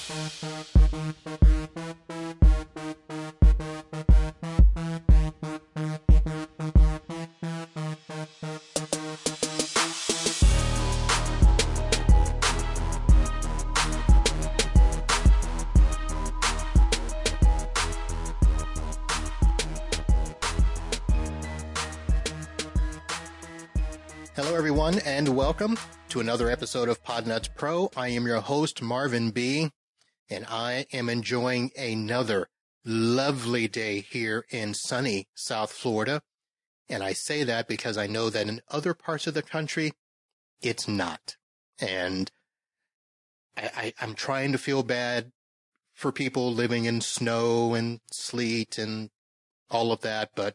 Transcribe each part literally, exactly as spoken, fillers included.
Hello, everyone, and welcome to another episode of Podnuts Pro. I am your host, Marvin B., and I am enjoying another lovely day here in sunny South Florida. And I say that because I know that in other parts of the country, it's not. And I, I, I'm trying to feel bad for people living in snow and sleet and all of that, but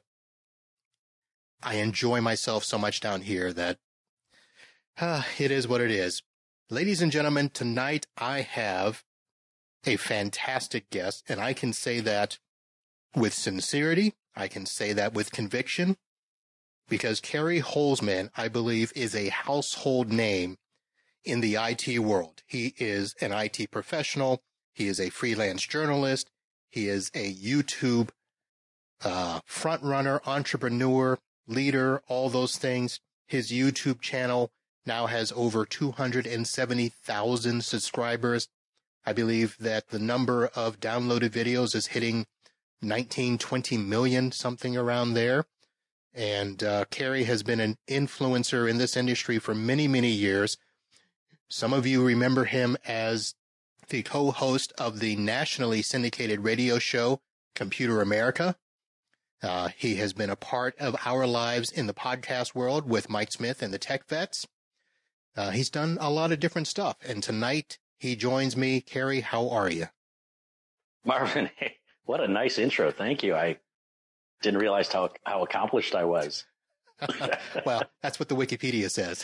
I enjoy myself so much down here that uh, it is what it is. Ladies and gentlemen, tonight I have a fantastic guest, and I can say that with sincerity. I can say that with conviction, because Kerry Holzman, I believe, is a household name in the I T world. He is an I T professional. He is a freelance journalist. He is a YouTube uh, front runner, entrepreneur, leader, all those things. His YouTube channel now has over two hundred seventy thousand subscribers. I believe that the number of downloaded videos is hitting nineteen, twenty million, something around there. And uh, Kerry has been an influencer in this industry for many, many years. Some of you remember him as the co-host of the nationally syndicated radio show, Computer America. Uh, he has been a part of our lives in the podcast world with Mike Smith and the Tech Vets. Uh, he's done a lot of different stuff. And tonight he joins me. Kerry, how are you? Marvin, hey, what a nice intro. Thank you. I didn't realize how, how accomplished I was. Well, that's what the Wikipedia says.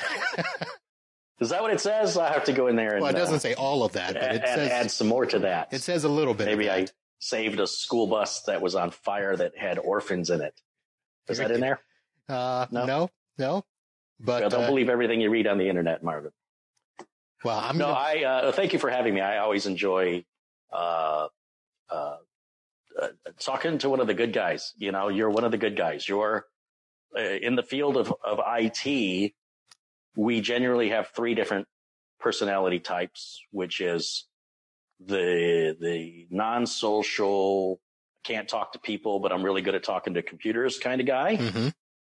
Is that what it says? I have to go in there and well, it doesn't uh, say all of that, but add, it says add some more to that. It says a little bit. Maybe of I saved a school bus that was on fire that had orphans in it. Is that in there? Uh, no, no, no. But well, don't uh, believe everything you read on the internet, Marvin. Well, I'm no. gonna... I uh, thank you for having me. I always enjoy uh, uh, uh, talking to one of the good guys. You know, you're one of the good guys. You're uh, in the field of of I T. We generally have three different personality types, which is the the non-social, can't talk to people, but I'm really good at talking to computers kind of guy. Mm-hmm.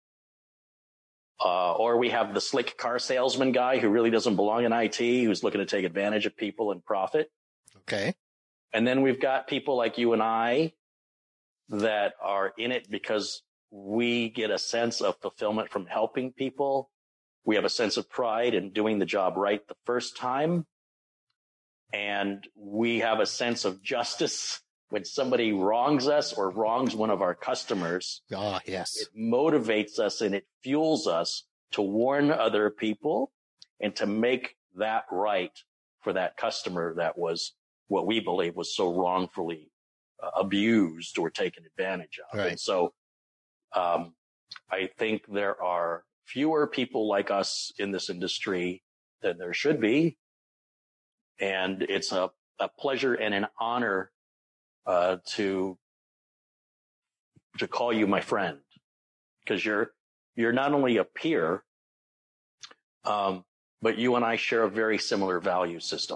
Uh, or we have the slick car salesman guy who really doesn't belong in I T, who's looking to take advantage of people and profit. Okay. And then we've got people like you and I that are in it because we get a sense of fulfillment from helping people. We have a sense of pride in doing the job right the first time. And we have a sense of justice when somebody wrongs us or wrongs one of our customers. Ah, yes. It motivates us and it fuels us to warn other people and to make that right for that customer that was what we believe was so wrongfully uh, abused or taken advantage of. Right. And so um, I think there are fewer people like us in this industry than there should be. And it's a, a pleasure and an honor uh, to, to call you my friend, because you're, you're not only a peer, um, but you and I share a very similar value system.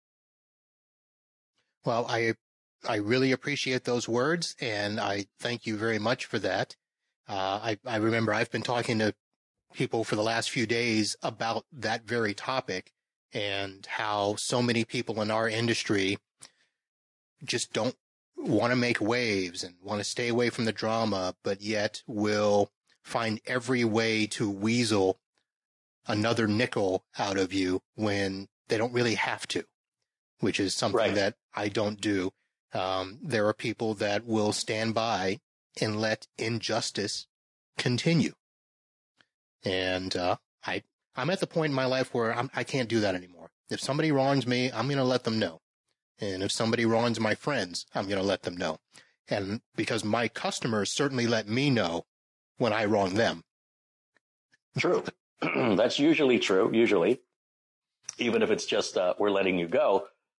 Well, I, I really appreciate those words, and I thank you very much for that. Uh, I, I remember I've been talking to people for the last few days about that very topic and how so many people in our industry just don't want to make waves and want to stay away from the drama, but yet will find every way to weasel another nickel out of you when they don't really have to, which is something Right. that I don't do. Um, there are people that will stand by and let injustice continue. And uh, I, I'm at the point in my life where I'm, I can't do that anymore. If somebody wrongs me, I'm going to let them know. And if somebody wrongs my friends, I'm going to let them know. And because my customers certainly let me know when I wrong them. True. That's usually true, usually, even if it's just uh, we're letting you go.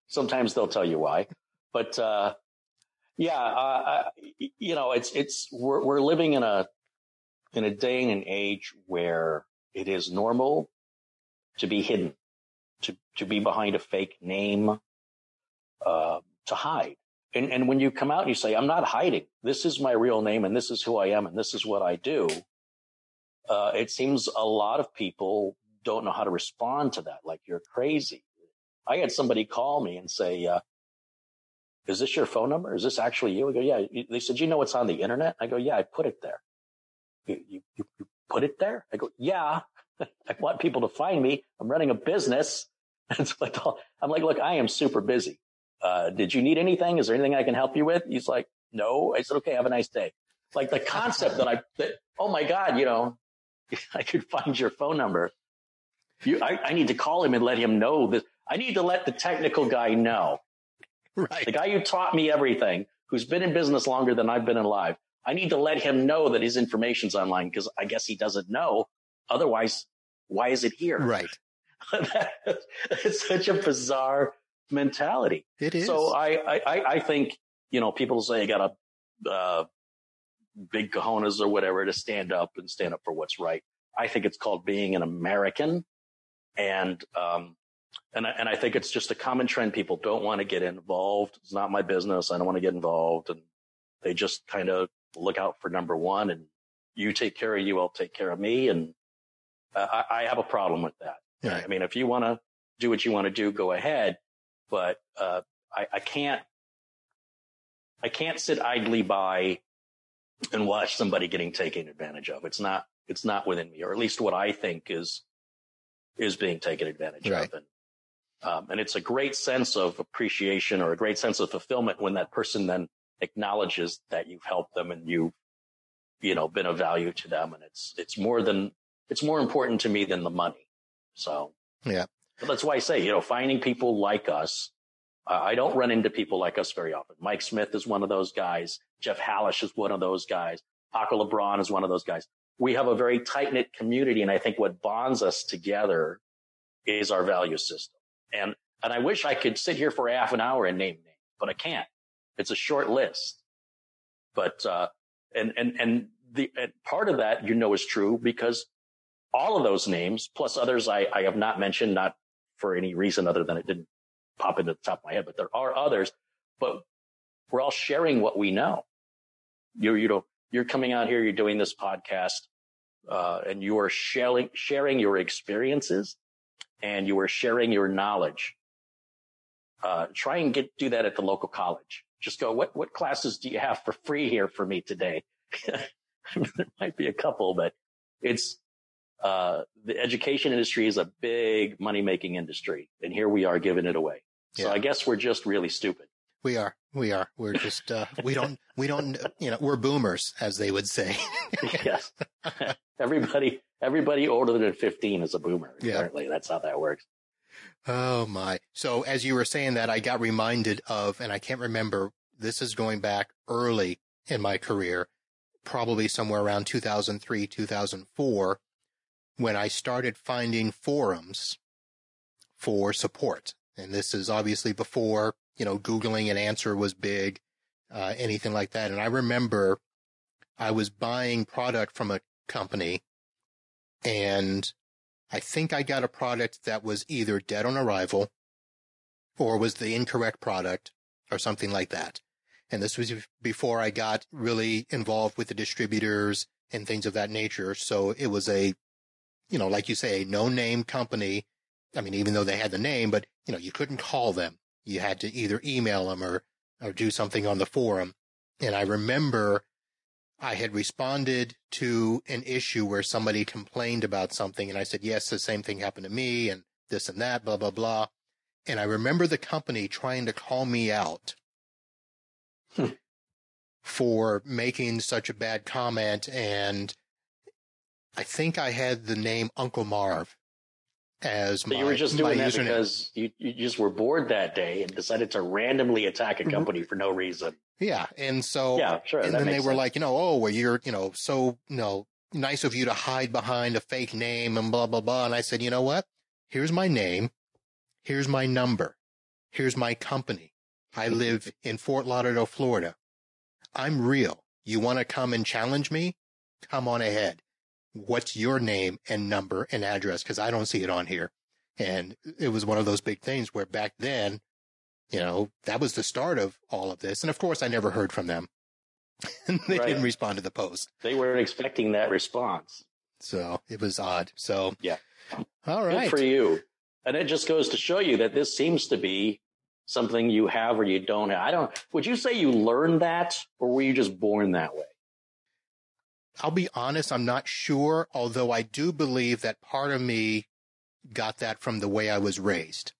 sometimes they'll tell you why. But uh, yeah, uh, you know, it's it's we're we're living in a in a day and an age where it is normal to be hidden, to to be behind a fake name, uh, to hide. And and when you come out and you say, I'm not hiding, this is my real name and this is who I am and this is what I do, uh, it seems a lot of people don't know how to respond to that. Like, you're crazy. I had somebody call me and say, uh, is this your phone number? Is this actually you? I go, yeah. They said, you know what's on the internet? I go, yeah, I put it there. You, you, you put it there? I go, yeah. I want people to find me. I'm running a business. It's like, I'm like, look, I am super busy. Uh, did you need anything? Is there anything I can help you with? He's like, no. I said, okay, have a nice day. Like, the concept that I, that, oh my God, you know, I could find your phone number. You, I, I need to call him and let him know that I need to let the technical guy know. Right. The guy who taught me everything, who's been in business longer than I've been alive. I need to let him know that his information's online because I guess he doesn't know. Otherwise, why is it here? Right. It's such a bizarre mentality. It is. So I, I, I think, you know, people say you got a, uh, big cojones or whatever to stand up and stand up for what's right. I think it's called being an American. And, um, and I, and I think it's just a common trend. People don't want to get involved. It's not my business. I don't want to get involved. And they just kind of look out for number one, and you take care of you, I'll take care of me. And uh, I, I have a problem with that. Right. I mean, if you want to do what you want to do, go ahead. But, uh, I, I can't, I can't sit idly by and watch somebody getting taken advantage of. It's not, it's not within me, or at least what I think is, is being taken advantage right. of. And, um, and it's a great sense of appreciation or a great sense of fulfillment when that person then acknowledges that you've helped them and you've, you know, been of value to them. And it's, it's more than, it's more important to me than the money. So yeah, but that's why I say, you know, finding people like us. Uh, I don't run into people like us very often. Mike Smith is one of those guys. Jeff Hallish is one of those guys. Paco LeBron is one of those guys. We have a very tight knit community. And I think what bonds us together is our value system. And, and I wish I could sit here for half an hour and name names, but I can't. It's a short list. But, uh, and, and, and the and part of that, you know, is true because all of those names, plus others I, I have not mentioned, not for any reason other than it didn't pop into the top of my head, but there are others, but we're all sharing what we know. You, you know, you're coming out here, you're doing this podcast, uh, and you are sharing, sharing your experiences and you are sharing your knowledge. Uh, try and get, do that at the local college. Just go, what, what classes do you have for free here for me today? There might be a couple, but it's, uh, the education industry is a big money making industry. And here we are giving it away. So yeah. I guess we're just really stupid. We are. We are. We're just, uh, we don't, we don't, you know, we're boomers, as they would say. Yes. Everybody, everybody older than fifteen is a boomer. Yeah. Apparently. That's how that works. Oh my. So as you were saying that, I got reminded of, and I can't remember, this is going back early in my career, probably somewhere around two thousand three, two thousand four, when I started finding forums for support. And this is obviously before, you know, Googling an answer was big, uh, anything like that. And I remember I was buying product from a company, and I think I got a product that was either dead on arrival or was the incorrect product or something like that. And this was before I got really involved with the distributors and things of that nature. So it was a, you know, like you say, a no-name company. I mean, even though they had the name, but, you know, you couldn't call them. You had to either email them or, or do something on the forum. And I remember I had responded to an issue where somebody complained about something, and I said, yes, the same thing happened to me, and this and that, blah, blah, blah. And I remember the company trying to call me out for making such a bad comment, and I think I had the name Uncle Marv as so my, you were just doing that username. Because you, you just were bored that day and decided to randomly attack a company mm-hmm. for no reason. Yeah. And so, yeah, sure. And then they were sense. like, you know, oh, well, you're, you know, so, you know, nice of you to hide behind a fake name and blah, blah, blah. And I said, you know what? Here's my name. Here's my number. Here's my company. I live in Fort Lauderdale, Florida. I'm real. You want to come and challenge me? Come on ahead. What's your name and number and address? Because I don't see it on here. And it was one of those big things where back then, you know, that was the start of all of this. And of course, I never heard from them. They right. didn't respond to the post. They weren't expecting that response. So it was odd. So, yeah. All right. Good for you. And it just goes to show you that this seems to be something you have or you don't have. I don't, would you say you learned that, or were you just born that way? I'll be honest, I'm not sure, although I do believe that part of me got that from the way I was raised.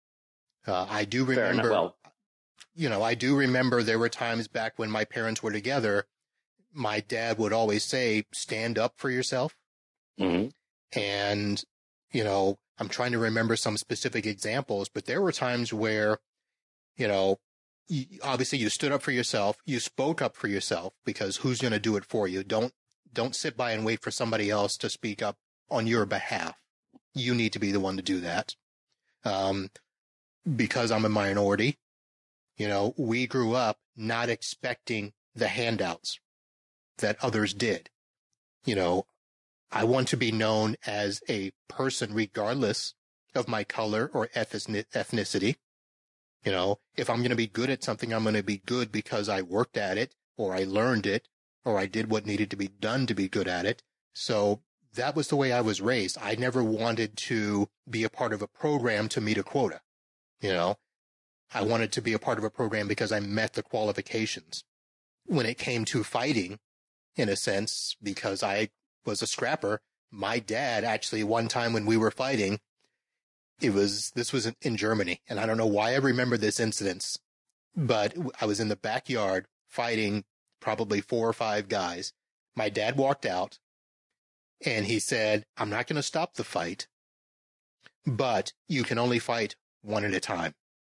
Uh, I do remember, well, you know, I do remember there were times back when my parents were together, my dad would always say, stand up for yourself. Mm-hmm. And, you know, I'm trying to remember some specific examples, but there were times where, you know, obviously you stood up for yourself, you spoke up for yourself, because who's going to do it for you? Don't, don't sit by and wait for somebody else to speak up on your behalf. You need to be the one to do that. Um, because I'm a minority, you know, we grew up not expecting the handouts that others did. You know, I want to be known as a person regardless of my color or ethnicity. You know, if I'm going to be good at something, I'm going to be good because I worked at it, or I learned it, or I did what needed to be done to be good at it. So that was the way I was raised. I never wanted to be a part of a program to meet a quota. You know, I wanted to be a part of a program because I met the qualifications. When it came to fighting, in a sense, because I was a scrapper, my dad actually, one time when we were fighting, it was, this was in Germany, and I don't know why I remember this incident, but I was in the backyard fighting probably four or five guys. My dad walked out and he said, I'm not going to stop the fight, but you can only fight one at a time.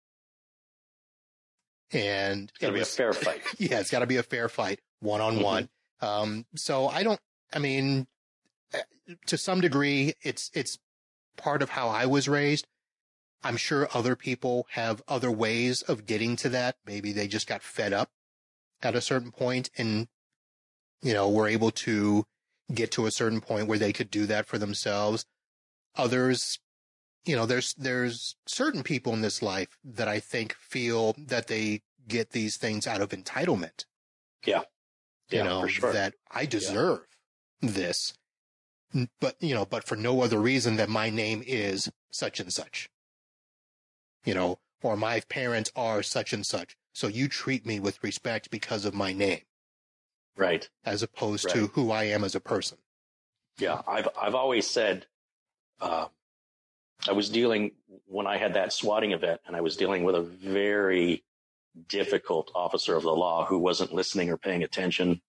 And it's got to be a fair fight. Yeah, it's got to be a fair fight, one on one. Um, so I don't, I mean, to some degree, it's, it's part of how I was raised. I'm sure other people have other ways of getting to that. Maybe they just got fed up at a certain point and, you know, were able to get to a certain point where they could do that for themselves. Others, you know, there's, there's certain people in this life that I think feel that they get these things out of entitlement. Yeah. You yeah, know, for sure. that I deserve yeah. this, but, you know, but for no other reason that my name is such and such, you know, or my parents are such and such. So you treat me with respect because of my name. Right. As opposed right. to who I am as a person. Yeah. I've, I've always said, uh, I was dealing when I had that swatting event, and I was dealing with a very difficult officer of the law who wasn't listening or paying attention.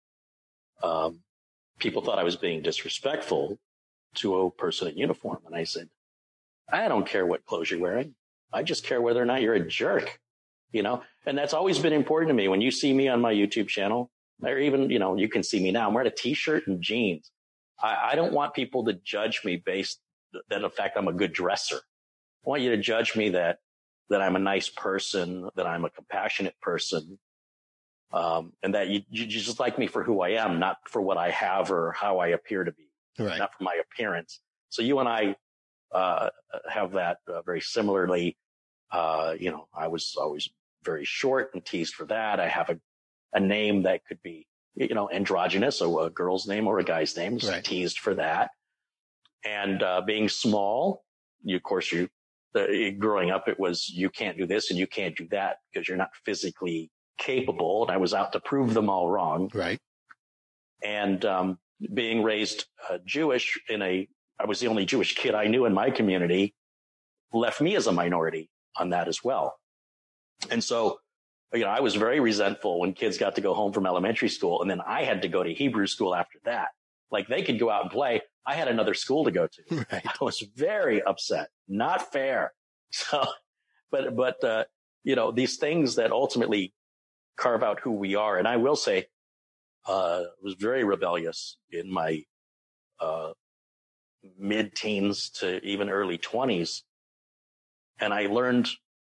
Um, people thought I was being disrespectful to a person in uniform. And I said, I don't care what clothes you're wearing. I just care whether or not you're a jerk, you know, and that's always been important to me. When you see me on my YouTube channel, or even, you know, you can see me now, I'm wearing a t-shirt and jeans. I, I don't want people to judge me based that, in fact, I'm a good dresser. I want you to judge me that, that I'm a nice person, that I'm a compassionate person, um, and that you, you just like me for who I am, not for what I have or how I appear to be, right. not for my appearance. So you and I uh, have that uh, very similarly. Uh, you know, I was always very short and teased for that. I have a, a name that could be, you know, androgynous, so a girl's name or a guy's name, so right. teased for that. And uh, being small, you, of course, you the, growing up, it was you can't do this and you can't do that because you're not physically capable. And I was out to prove them all wrong. Right. And um, being raised uh, Jewish in a, I was the only Jewish kid I knew in my community, left me as a minority on that as well. And so, you know, I was very resentful when kids got to go home from elementary school, and then I had to go to Hebrew school after that. Like they could go out and play. I had another school to go to. Right. I was very upset. Not fair. So, but, but, uh, you know, these things that ultimately carve out who we are. And I will say, uh, I was very rebellious in my, uh, mid teens to even early twenties. And I learned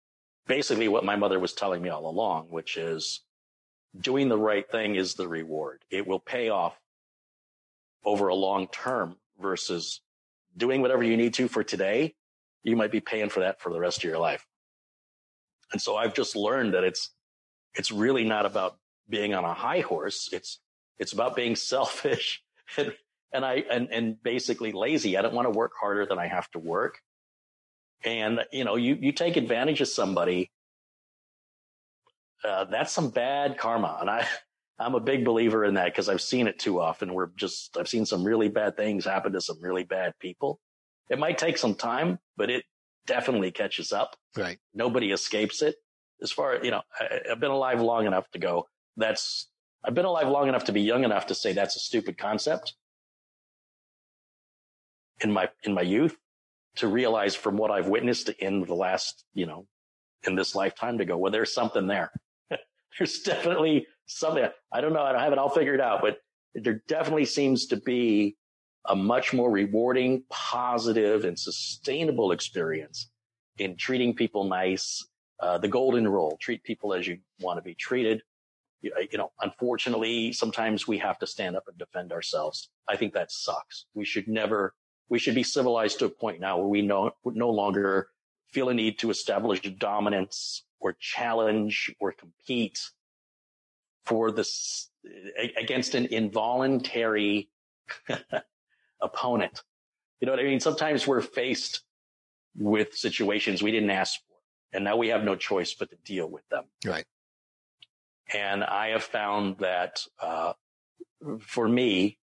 basically what my mother was telling me all along, which is doing the right thing is the reward. It will pay off over a long term versus doing whatever you need to for today. You might be paying for that for the rest of your life. And so I've just learned that it's, it's really not about being on a high horse. It's, it's about being selfish and, and I, and, and basically lazy. I don't want to work harder than I have to work. And, you know, you, you take advantage of somebody, uh, that's some bad karma. And I, I'm a big believer in that because I've seen it too often. We're just, I've seen some really bad things happen to some really bad people. It might take some time, but it definitely catches up. Right. Nobody escapes it. As far as, you know, I, I've been alive long enough to go, that's, I've been alive long enough to be young enough to say that's a stupid concept. In my, in my youth, to realize from what I've witnessed in the last, you know, in this lifetime to go, well, there's something there. There's definitely something. I don't know. I don't have it all figured out, but there definitely seems to be a much more rewarding, positive, and sustainable experience in treating people nice. Uh, the golden rule, treat people as you want to be treated. You, you know, unfortunately, sometimes we have to stand up and defend ourselves. I think that sucks. We should never, we should be civilized to a point now where we no, no longer feel a need to establish dominance or challenge or compete for this against an involuntary opponent. You know what I mean? Sometimes we're faced with situations we didn't ask for, and now we have no choice but to deal with them. Right. And I have found that, uh, for me,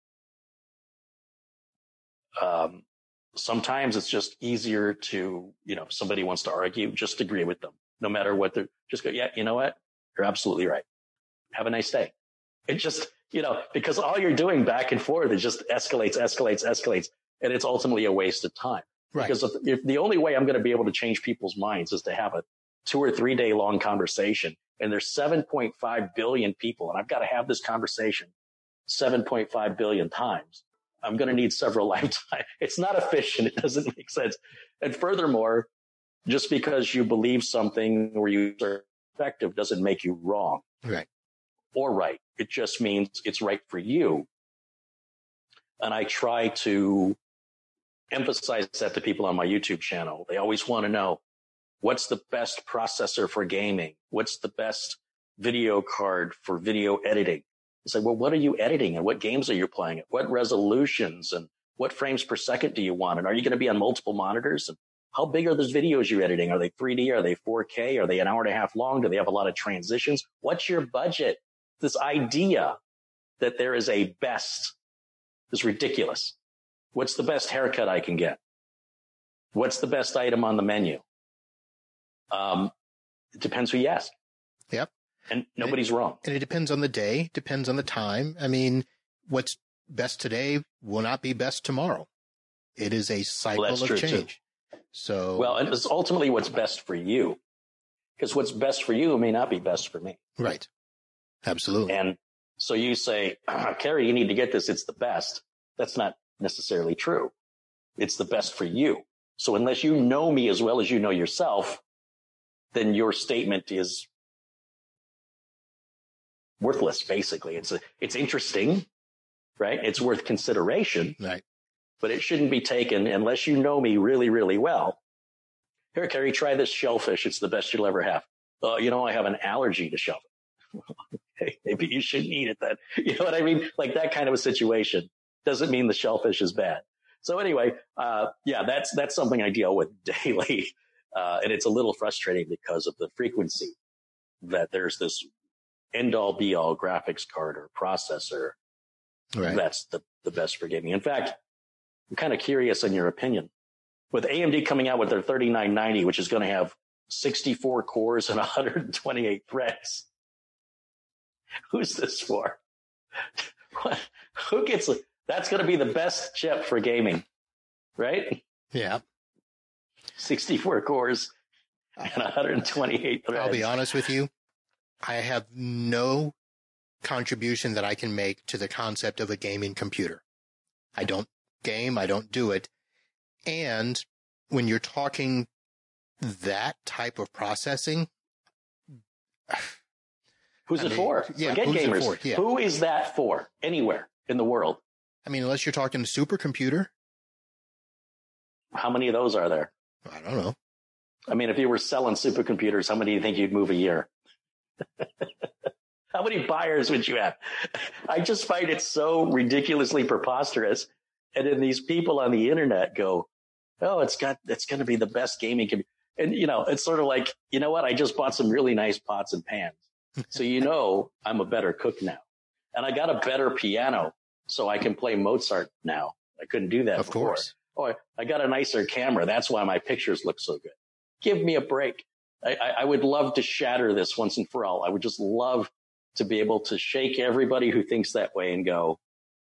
um, sometimes it's just easier to, you know, if somebody wants to argue, just agree with them. No matter what they're, just go, yeah, you know what? You're absolutely right. Have a nice day. It just, you know, because all you're doing back and forth, it just escalates, escalates, escalates. And it's ultimately a waste of time. Right. Because if, if the only way I'm going to be able to change people's minds is to have a two or three day long conversation. And there's seven point five billion people. And I've got to have this conversation seven point five billion times. I'm going to need several lifetimes. It's not efficient. It doesn't make sense. And furthermore, just because you believe something or you are effective doesn't make you wrong. Right. Or right. It just means it's right for you. And I try to emphasize that to people on my YouTube channel. They always want to know, what's the best processor for gaming? What's the best video card for video editing? It's like, well, what are you editing and what games are you playing? What resolutions and what frames per second do you want? And are you going to be on multiple monitors? And how big are those videos you're editing? Are they three D? Are they four K? Are they an hour and a half long? Do they have a lot of transitions? What's your budget? This idea that there is a best is ridiculous. What's the best haircut I can get? What's the best item on the menu? Um, it depends who you ask. Yep. And nobody's and it, wrong. And it depends on the day, depends on the time. I mean, what's best today will not be best tomorrow. It is a cycle well, of change. Too. So, well, and it's ultimately what's best for you, because what's best for you may not be best for me. Right. Absolutely. And so you say, Kerry, you need to get this. It's the best. That's not necessarily true. It's the best for you. So unless you know me as well as you know yourself, then your statement is worthless, basically. It's a, it's interesting, right? It's worth consideration, right? But it shouldn't be taken unless you know me really, really well. Here, Kerry, try this shellfish. It's the best you'll ever have. Uh, you know, I have an allergy to shellfish. Hey, maybe you shouldn't eat it then. You know what I mean? Like that kind of a situation doesn't mean the shellfish is bad. So anyway, uh, yeah, that's, that's something I deal with daily. Uh, and it's a little frustrating because of the frequency that there's this end all be all graphics card or processor. Right. That's the, the best for gaming. In fact, I'm kind of curious in your opinion with A M D coming out with their thirty-nine ninety, which is going to have sixty-four cores and one hundred twenty-eight threads. Who's this for? What? Who gets it? That's going to be the best chip for gaming, right? Yeah. sixty-four cores and one hundred twenty-eight threads. I'll be honest with you. I have no contribution that I can make to the concept of a gaming computer. I don't game. I don't do it. And when you're talking that type of processing, Who's I it mean, for? yeah, Forget who's it gamers. for? Yeah. Who is that for anywhere in the world? I mean, unless you're talking supercomputer. How many of those are there? I don't know. I mean, if you were selling supercomputers, how many do you think you'd move a year? How many buyers would you have? I just find it so ridiculously preposterous. And then these people on the internet go, oh, it's got, it's going to be the best gaming computer. And, you know, it's sort of like, you know what? I just bought some really nice pots and pans. So, you know, I'm a better cook now. And I got a better piano so I can play Mozart now. I couldn't do that Of before. course. Oh, I got a nicer camera. That's why my pictures look so good. Give me a break. I, I, I would love to shatter this once and for all. I would just love to be able to shake everybody who thinks that way and go,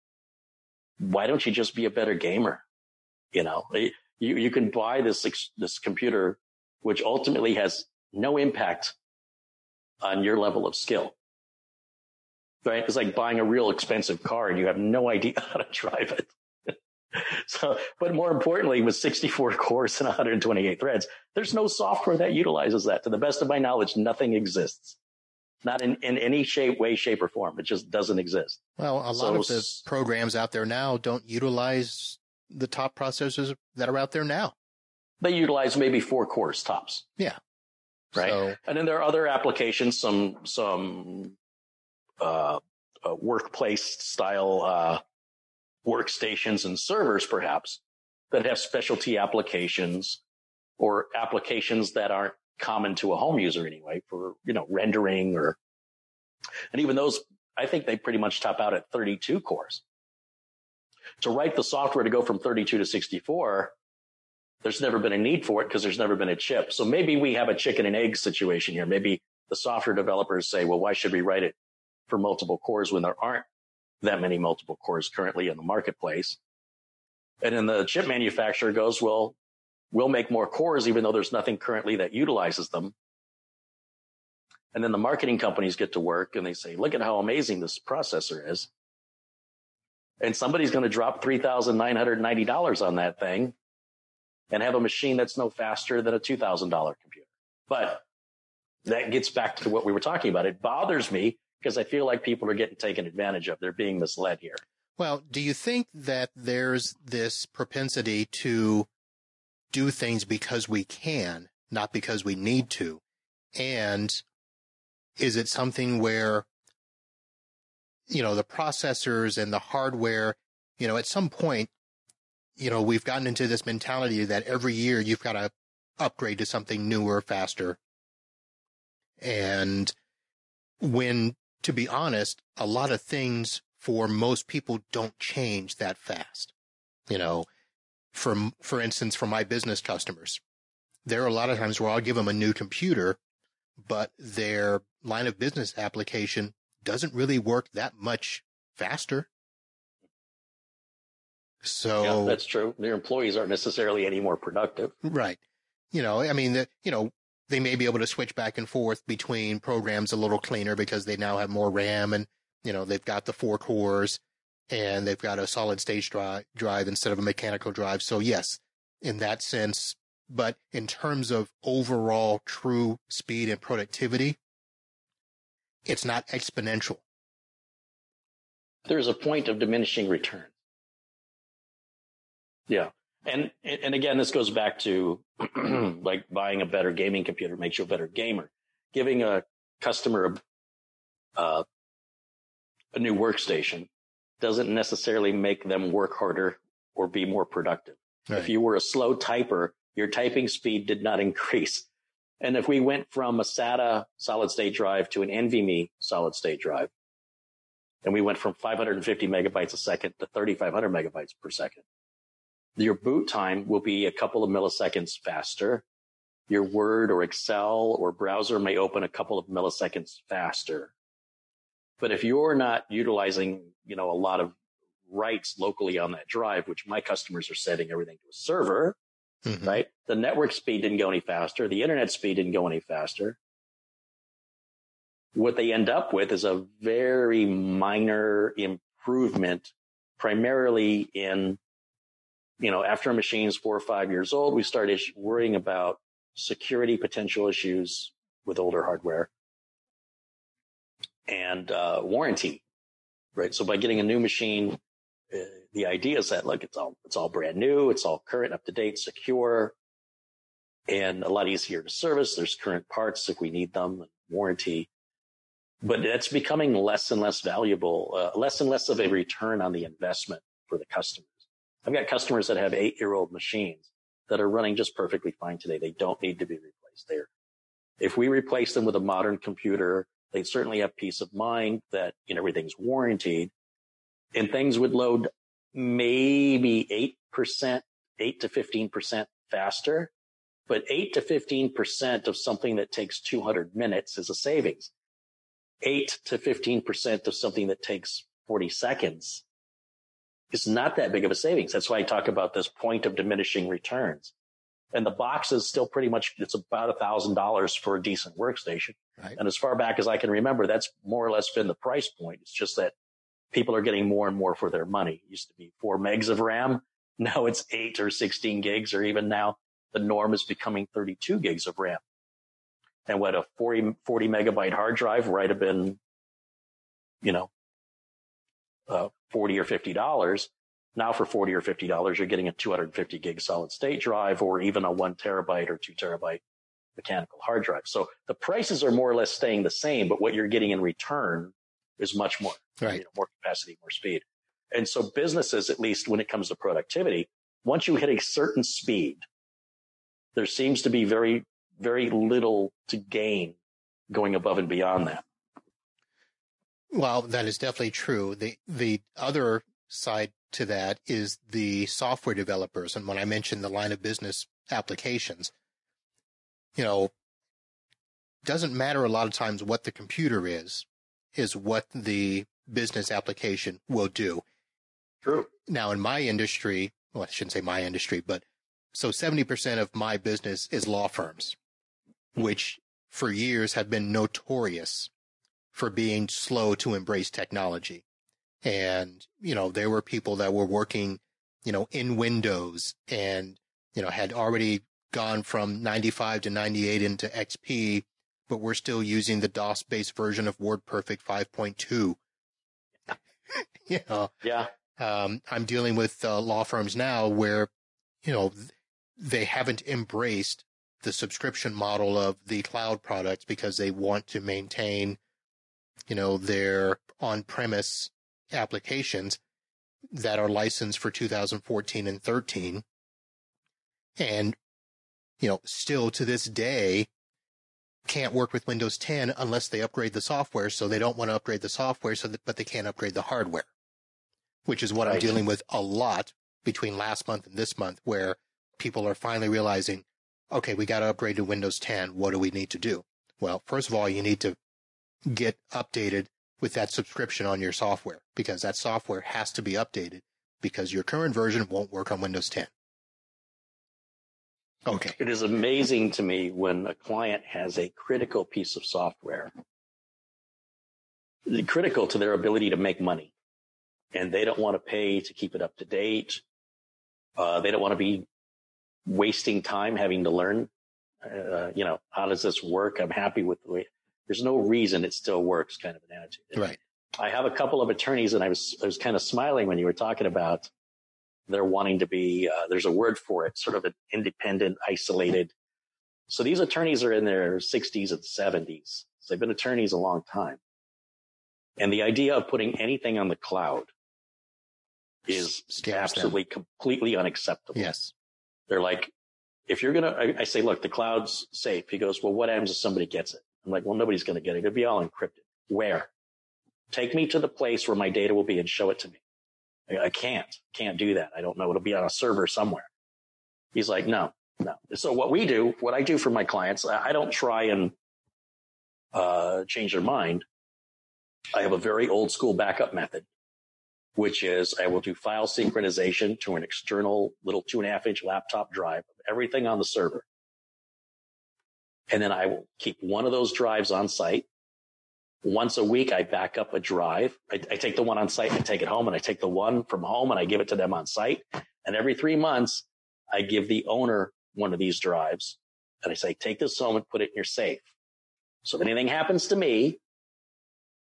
why don't you just be a better gamer? You know, you, you can buy this, this computer, which ultimately has no impact on your level of skill, right? It's like buying a real expensive car and you have no idea how to drive it. So, but more importantly, with sixty-four cores and one hundred twenty-eight threads, there's no software that utilizes that. To the best of my knowledge, nothing exists. Not in, in any shape, way, shape, or form. It just doesn't exist. Well, a So lot of the programs out there now don't utilize the top processors that are out there now. They utilize maybe four cores tops. Yeah. Right. So, And then there are other applications, some, some, uh, uh workplace style, uh, workstations and servers, perhaps, that have specialty applications or applications that aren't common to a home user anyway for, you know, rendering or, and even those, I think they pretty much top out at thirty-two cores. To write the software to go from thirty-two to sixty-four, there's never been a need for it because there's never been a chip. So maybe we have a chicken and egg situation here. Maybe the software developers say, well, why should we write it for multiple cores when there aren't that many multiple cores currently in the marketplace? And then the chip manufacturer goes, well, we'll make more cores even though there's nothing currently that utilizes them. And then the marketing companies get to work and they say, look at how amazing this processor is. And somebody's going to drop three thousand nine hundred ninety dollars on that thing and have a machine that's no faster than a two thousand dollars computer. But that gets back to what we were talking about. It bothers me because I feel like people are getting taken advantage of. They're being misled here. well, do you think that there's this propensity to do things because we can, not because we need to? And is it something where, you know, the processors and the hardware, you know, at some point, you know, we've gotten into this mentality that every year you've got to upgrade to something newer, faster. And when, to be honest, a lot of things for most people don't change that fast. You know, for, for instance, for my business customers, there are a lot of times where I'll give them a new computer, but their line of business application doesn't really work that much faster. So Yeah, that's true. Their employees aren't necessarily any more productive. right. You know, I mean, the, you know, they may be able to switch back and forth between programs a little cleaner because they now have more RAM and, you know, they've got the four cores and they've got a solid state drive, drive instead of a mechanical drive. So yes, in that sense, but in terms of overall true speed and productivity, it's not exponential. There's a point of diminishing returns. Yeah. And, and again, this goes back to like buying a better gaming computer makes you a better gamer. Giving a customer a, uh, a new workstation doesn't necessarily make them work harder or be more productive. Right. If you were a slow typer, your typing speed did not increase. And if we went from a SATA solid state drive to an NVMe solid state drive, and we went from five hundred fifty megabytes a second to thirty-five hundred megabytes per second, your boot time will be a couple of milliseconds faster. Your Word or Excel or browser may open a couple of milliseconds faster. But if you're not utilizing, you know, a lot of writes locally on that drive, which my customers are setting everything to a server, mm-hmm. right? The network speed didn't go any faster. The internet speed didn't go any faster. What they end up with is a very minor improvement, primarily in, you know, after a machine's four or five years old, we start ish- worrying about security potential issues with older hardware. and uh, warranty, right? So by getting a new machine, uh, the idea is that, look, it's all, it's all brand new. It's all current, up to date, secure, and a lot easier to service. There's current parts if we need them, warranty. But that's becoming less and less valuable, uh, less and less of a return on the investment for the customers. I've got customers that have eight-year-old machines that are running just perfectly fine today. They don't need to be replaced. They're, if we replace them with a modern computer, they certainly have peace of mind that, you know, everything's warranted, and things would load maybe eight percent, eight to fifteen percent faster. But eight to fifteen percent of something that takes two hundred minutes is a savings. eight to fifteen percent of something that takes forty seconds is not that big of a savings. That's why I talk about this point of diminishing returns. And the box is still pretty much, it's about a thousand dollars for a decent workstation. Right. And as far back as I can remember, that's more or less been the price point. It's just that people are getting more and more for their money. It used to be four megs of RAM. Now it's eight or sixteen gigs, or even now the norm is becoming thirty-two gigs of RAM. And what, a forty, forty megabyte hard drive might have been, you know, uh, forty or fifty dollars. Now for forty or fifty dollars, you're getting a two hundred fifty gig solid state drive, or even a one terabyte or two terabyte mechanical hard drive. So the prices are more or less staying the same, but what you're getting in return is much more, right. You know, more capacity, more speed. And so businesses, at least when it comes to productivity, once you hit a certain speed, there seems to be very, very little to gain going above and beyond that. Well, that is definitely true. The the other side to that is the software developers. And when I mentioned the line of business applications, you know, doesn't matter a lot of times what the computer is, is what the business application will do. True. Now, in my industry, well, I shouldn't say my industry, but so seventy percent of my business is law firms, which for years have been notorious for being slow to embrace technology. And, you know, there were people that were working, you know, in Windows and, you know, had already gone from ninety-five to ninety-eight into X P, but we're still using the DOS-based version of WordPerfect five point two. you know, yeah. Um, I'm dealing with uh, law firms now where, you know, they haven't embraced the subscription model of the cloud products because they want to maintain, you know, their on-premise applications that are licensed for two thousand fourteen and thirteen. And, you know, still to this day, can't work with Windows ten unless they upgrade the software. So they don't want to upgrade the software, so that, but they can't upgrade the hardware, which is what right. I'm dealing with a lot between last month and this month, where people are finally realizing, okay, we got to upgrade to Windows ten. What do we need to do? Well, first of all, you need to get updated with that subscription on your software, because that software has to be updated because your current version won't work on Windows ten. Okay. It is amazing to me when a client has a critical piece of software, critical to their ability to make money, and they don't want to pay to keep it up to date. Uh, they don't want to be wasting time having to learn, uh, you know, how does this work? I'm happy with the way, there's no reason it still works kind of an attitude. Right. I have a couple of attorneys, and I was, I was kind of smiling when you were talking about they're wanting to be, uh, there's a word for it, sort of an independent, isolated. So these attorneys are in their sixties and seventies. So they've been attorneys a long time. And the idea of putting anything on the cloud is Scares absolutely, them. completely unacceptable. Yes. They're like, if you're going to, I, I say, look, the cloud's safe. He goes, well, what happens if somebody gets it? I'm like, well, nobody's going to get it. It'll be all encrypted. Where? Take me to the place where my data will be and show it to me. I, I can't, can't do that. I don't know. It'll be on a server somewhere. He's like, no, no. So what we do, what I do for my clients, I, I don't try and uh, change their mind. I have a very old school backup method, which is I will do file synchronization to an external little two and a half inch laptop drive of everything on the server. And then I will keep one of those drives on site. Once a week, I back up a drive. I, I take the one on site and I take it home, and I take the one from home and I give it to them on site. And every three months, I give the owner one of these drives, and I say, take this home and put it in your safe. So if anything happens to me,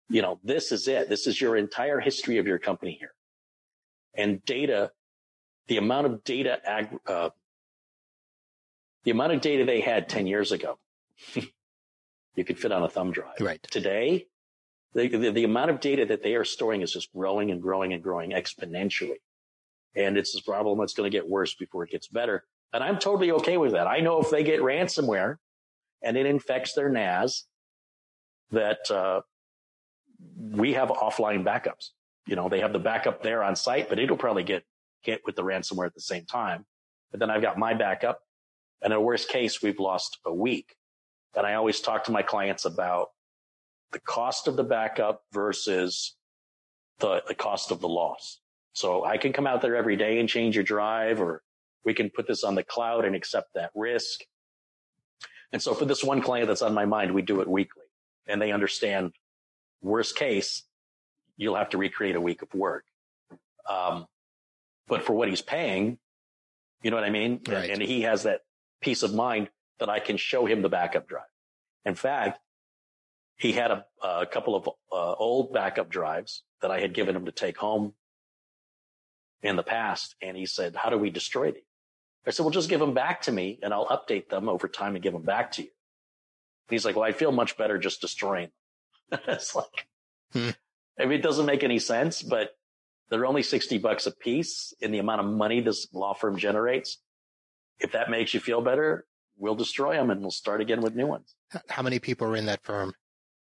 you know, this is it. This is your entire history of your company here. And data, the amount of data, ag- uh, the amount of data they had ten years ago, you could fit on a thumb drive. Right. Today, the, the, the amount of data that they are storing is just growing and growing and growing exponentially. And it's a problem that's going to get worse before it gets better. And I'm totally okay with that. I know if they get ransomware and it infects their N A S, that uh, we have offline backups. You know, they have the backup there on site, but it'll probably get hit with the ransomware at the same time. But then I've got my backup. And in the worst case, we've lost a week. And I always talk to my clients about the cost of the backup versus the, the cost of the loss. So I can come out there every day and change your drive, or we can put this on the cloud and accept that risk. And so for this one client that's on my mind, we do it weekly, and they understand worst case, you'll have to recreate a week of work. Um, but for what he's paying, you know what I mean? Right. And he has that peace of mind that I can show him the backup drive. In fact, he had a, a couple of uh, old backup drives that I had given him to take home in the past. And he said, how do we destroy these? I said, well, just give them back to me and I'll update them over time and give them back to you. He's like, well, I feel much better just destroying them. It's like, hmm. I mean, it doesn't make any sense, but they're only sixty bucks a piece in the amount of money this law firm generates. If that makes you feel better, we'll destroy them and we'll start again with new ones. How many people are in that firm?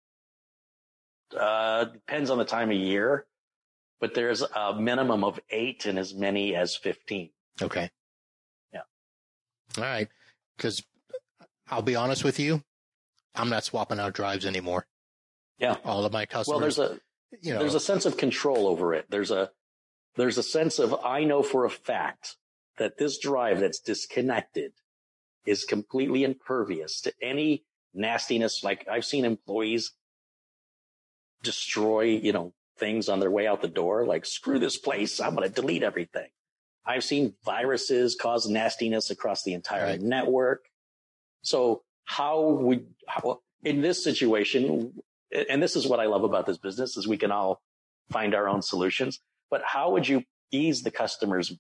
Uh, depends on the time of year, but there's a minimum of eight and as many as fifteen. Okay. Yeah. All right. Because I'll be honest with you, I'm not swapping out drives anymore. Yeah. All of my customers. Well, there's a, you know, there's a sense of control over it. There's a, there's a sense of, I know for a fact that this drive that's disconnected is completely impervious to any nastiness. Like I've seen employees destroy, you know, things on their way out the door. Like, screw this place. I'm going to delete everything. I've seen viruses cause nastiness across the entire right. network. So how would, how, in this situation, and this is what I love about this business, is we can all find our own solutions, but how would you ease the customer's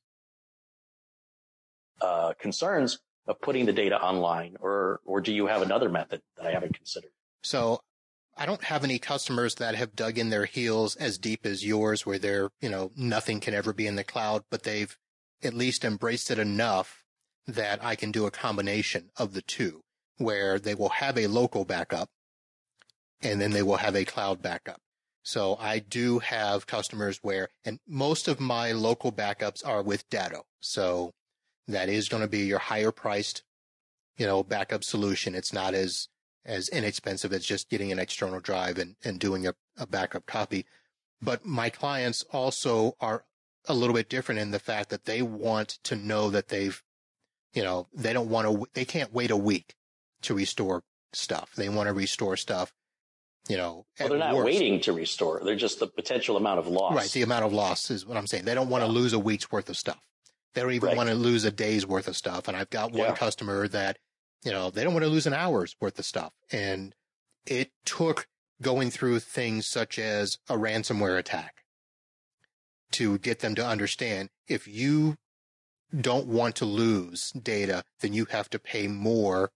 uh, concerns of putting the data online, or, or do you have another method that I haven't considered? So I don't have any customers that have dug in their heels as deep as yours, where they're, you know, nothing can ever be in the cloud, but they've at least embraced it enough that I can do a combination of the two, where they will have a local backup and then they will have a cloud backup. So I do have customers where, and most of my local backups are with Datto. So that is going to be your higher priced, you know, backup solution. It's not as, as inexpensive as just getting an external drive and, and doing a, a backup copy. But my clients also are a little bit different in the fact that they want to know that they've, you know, they don't want to, they can't wait a week to restore stuff. They want to restore stuff, you know. Well, they're not worst. waiting to restore. They're just the potential amount of loss. Right. The amount of loss is what I'm saying. They don't want yeah. to lose a week's worth of stuff. They don't even right. want to lose a day's worth of stuff. And I've got one yeah. customer that, you know, they don't want to lose an hour's worth of stuff. And it took going through things such as a ransomware attack to get them to understand, if you don't want to lose data, then you have to pay more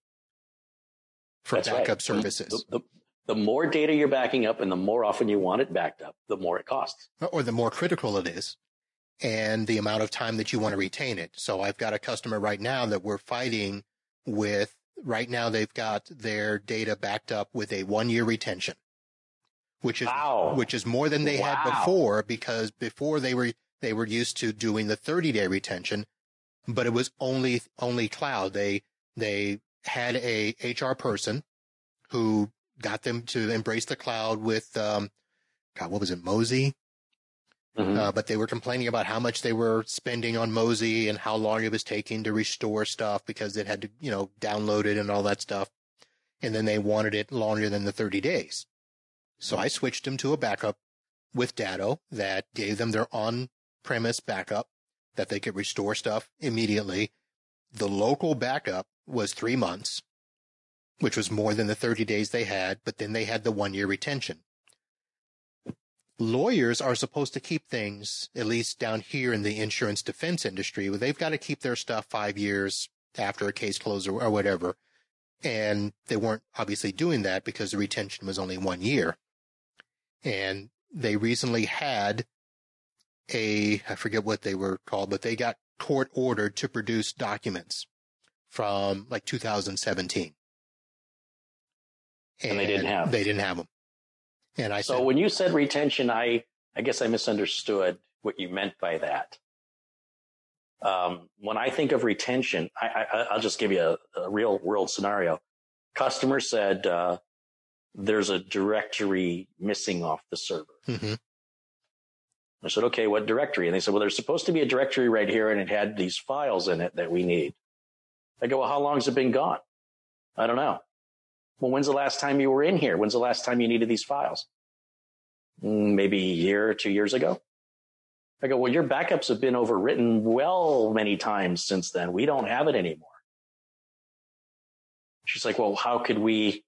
for That's backup right. services. The, the, the more data you're backing up and the more often you want it backed up, the more it costs. Or the more critical it is, and the amount of time that you want to retain it. So I've got a customer right now that we're fighting with. Right now they've got their data backed up with a one-year retention, which is wow. which is more than they wow. had before, because before they were they were used to doing the thirty-day retention, but it was only only cloud. They they had a H R person who got them to embrace the cloud with, um, God, what was it, Mozy? Mm-hmm. Uh, but they were complaining about how much they were spending on Mozy and how long it was taking to restore stuff because it had to, you know, download it and all that stuff. And then they wanted it longer than the thirty days. So I switched them to a backup with Datto that gave them their on-premise backup that they could restore stuff immediately. The local backup was three months, which was more than the thirty days they had, but then they had the one-year retention. lawyers are supposed to keep things, at least down here in the insurance defense industry, where they've got to keep their stuff five years after a case closes or, or whatever. And they weren't obviously doing that because the retention was only one year. And they recently had a, I forget what they were called, but they got court ordered to produce documents from like two thousand seventeen. And, and they didn't have They didn't have them. And I so said, when you said retention, I, I guess I misunderstood what you meant by that. Um, when I think of retention, I, I, I'll just give you a, a real world scenario. Customer said, uh, there's a directory missing off the server. mm-hmm. I said, okay, what directory? And they said, well, there's supposed to be a directory right here, and it had these files in it that we need. I go, well, how long has it been gone? I don't know. Well, when's the last time you were in here? When's the last time you needed these files? Mm, maybe a year or two years ago. I go, well, your backups have been overwritten well many times since then. We don't have it anymore. She's like, well, how could we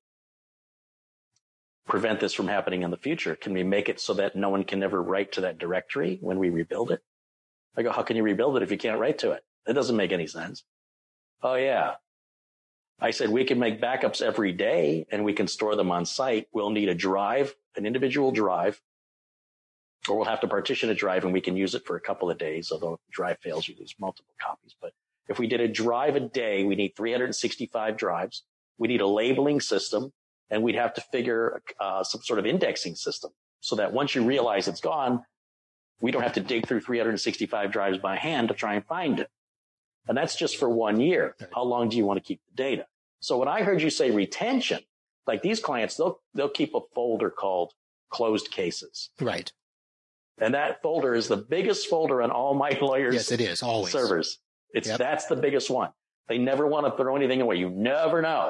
prevent this from happening in the future? Can we make it so that no one can ever write to that directory when we rebuild it? I go, how can you rebuild it if you can't write to it? It doesn't make any sense. Oh, yeah. I said, we can make backups every day and we can store them on site. We'll need a drive, an individual drive, or we'll have to partition a drive and we can use it for a couple of days. Although if the drive fails, you lose multiple copies. But if we did a drive a day, we need three hundred sixty-five drives. We need a labeling system, and we'd have to figure uh, some sort of indexing system so that once you realize it's gone, we don't have to dig through three hundred sixty-five drives by hand to try and find it. And that's just for one year. How long do you want to keep the data? So when I heard you say retention, like these clients, they'll, they'll keep a folder called closed cases. Right. And that folder is the biggest folder on all my lawyers' yes, it is, always. servers. It's, yep. That's the biggest one. They never want to throw anything away. You never know.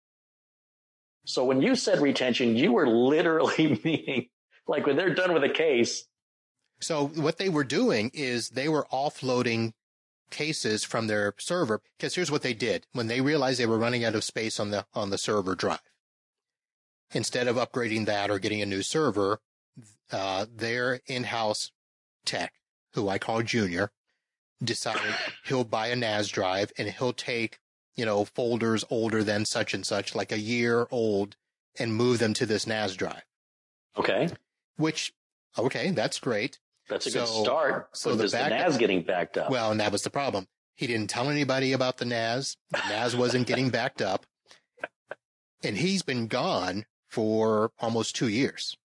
So when you said retention, you were literally meaning like when they're done with a case. So what they were doing is they were offloading cases from their server, because here's what they did. When they realized they were running out of space on the on the server drive, instead of upgrading that or getting a new server, uh, their in-house tech, who I call Junior, decided he'll buy a N A S drive and he'll take, you know, folders older than such and such, like a year old, and move them to this N A S drive. Okay. Which, okay, that's great. That's a so, good start. So the, the N A S getting backed up? Well, and that was the problem. He didn't tell anybody about the N A S. The N A S wasn't getting backed up. And he's been gone for almost two years.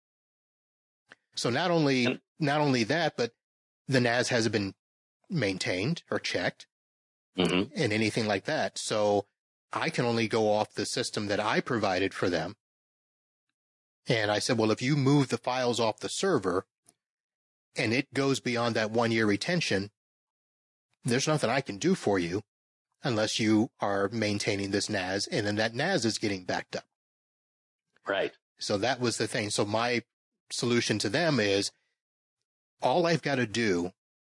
So not only, and, not only that, but the N A S hasn't been maintained or checked mm-hmm. and anything like that. So I can only go off the system that I provided for them. And I said, well, if you move the files off the server and it goes beyond that one year retention, there's nothing I can do for you unless you are maintaining this N A S, and then that N A S is getting backed up. Right. So that was the thing. So my solution to them is all I've got to do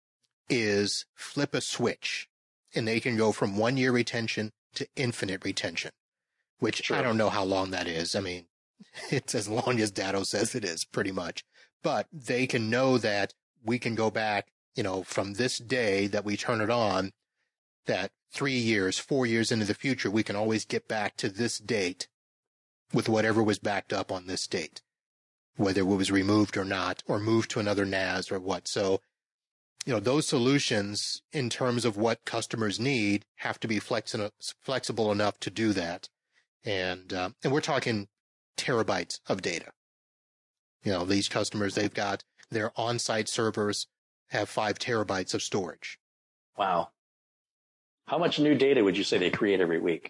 is flip a switch and they can go from one year retention to infinite retention, which sure. I don't know how long that is. I mean, it's as long as Datto says it is, pretty much. But they can know that we can go back, you know, from this day that we turn it on, that three years, four years into the future, we can always get back to this date with whatever was backed up on this date, whether it was removed or not, or moved to another N A S or what. So, you know, those solutions in terms of what customers need have to be flexi- flexible enough to do that. And, uh, and we're talking terabytes of data. You know, these customers, they've got their on-site servers have five terabytes of storage. Wow. How much new data would you say they create every week?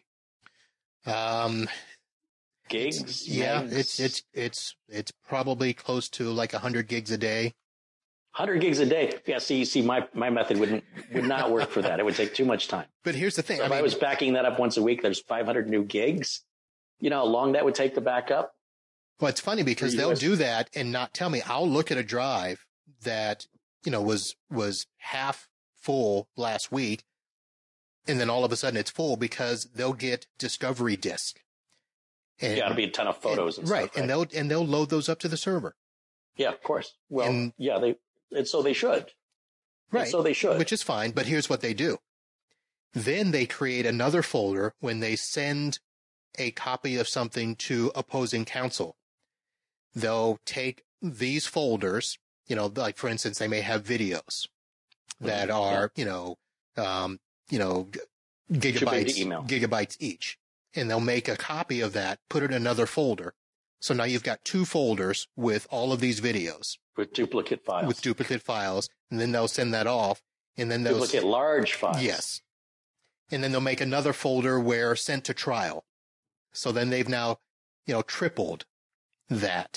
Um, gigs? It's, yeah, megs? it's, it's, it's, it's probably close to like a hundred gigs a day. one hundred gigs a day. Yeah. See, see, my, my method wouldn't, would not work for that. It would take too much time. But here's the thing. So I if mean, I was backing that up once a week, there's five hundred new gigs. You know how long that would take to back up? Well, it's funny because they'll do that and not tell me. I'll look at a drive that, you know, was, was half full last week. And then all of a sudden it's full because they'll get discovery disk. And, yeah, it'll be a ton of photos and, and stuff. Right. And they'll, and they'll load those up to the server. Yeah, of course. Well, and, yeah, they, and so they should. Right. And so they should. Which is fine, but here's what they do. Then they create another folder when they send a copy of something to opposing counsel. They'll take these folders, you know, like for instance, they may have videos that mm-hmm. are, yeah. you know, um, you know, gigabytes, gigabytes each. And they'll make a copy of that, put it in another folder. So now you've got two folders with all of these videos. With duplicate files. With duplicate files. And then they'll send that off. And then they'll duplicate large files. Yes. And then they'll make another folder where sent to trial. So then they've now, you know, tripled that.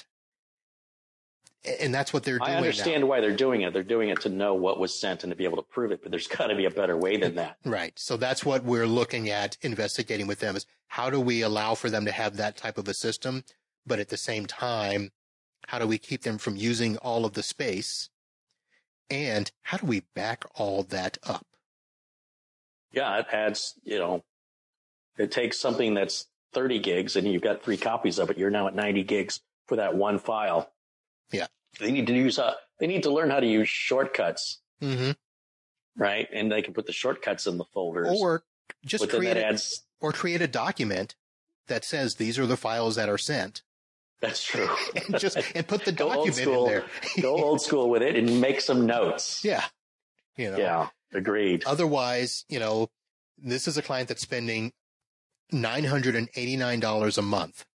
And that's what they're doing. I understand now. why they're doing it. They're doing it to know what was sent and to be able to prove it. But there's got to be a better way than that. Right. So that's what we're looking at investigating with them is how do we allow for them to have that type of a system? But at the same time, how do we keep them from using all of the space? And how do we back all that up? Yeah, it adds, you know, it takes something that's thirty gigs and you've got three copies of it. You're now at ninety gigs for that one file. Yeah. They need to use, uh, they need to learn how to use shortcuts. Mm-hmm. Right. And they can put the shortcuts in the folders. Or just create, that a, adds, or create a document that says these are the files that are sent. That's true. and just, and put the document in there. Go old school with it and make some notes. Yeah. You know. Yeah. Agreed. Otherwise, you know, this is a client that's spending nine hundred eighty-nine dollars a month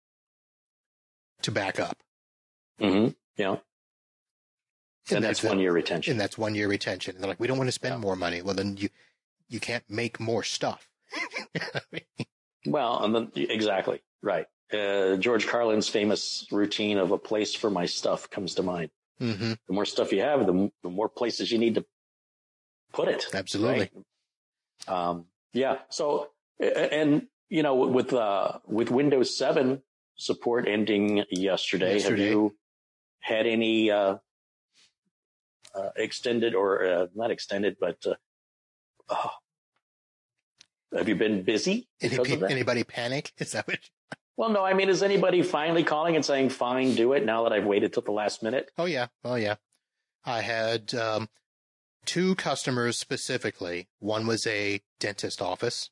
to back up. Mm-hmm. Yeah. And, and that's, that's one year retention. And that's one year retention. And they're like, we don't want to spend yeah. more money. Well, then you, you can't make more stuff. Well, and then exactly right. Uh, George Carlin's famous routine of a place for my stuff comes to mind. Mm-hmm. The more stuff you have, the, the more places you need to put it. Absolutely. Right? Um, yeah. So, and you know, with, uh, with Windows seven support ending yesterday, yesterday. have you had any, uh, uh, extended or, uh, not extended, but, uh, oh, have you been busy? Any, because of that? Anybody panic? Is that what? Well, no, I mean, is anybody finally calling and saying, fine, do it now that I've waited till the last minute? Oh yeah. Oh yeah. I had, um, two customers specifically. One was a dentist office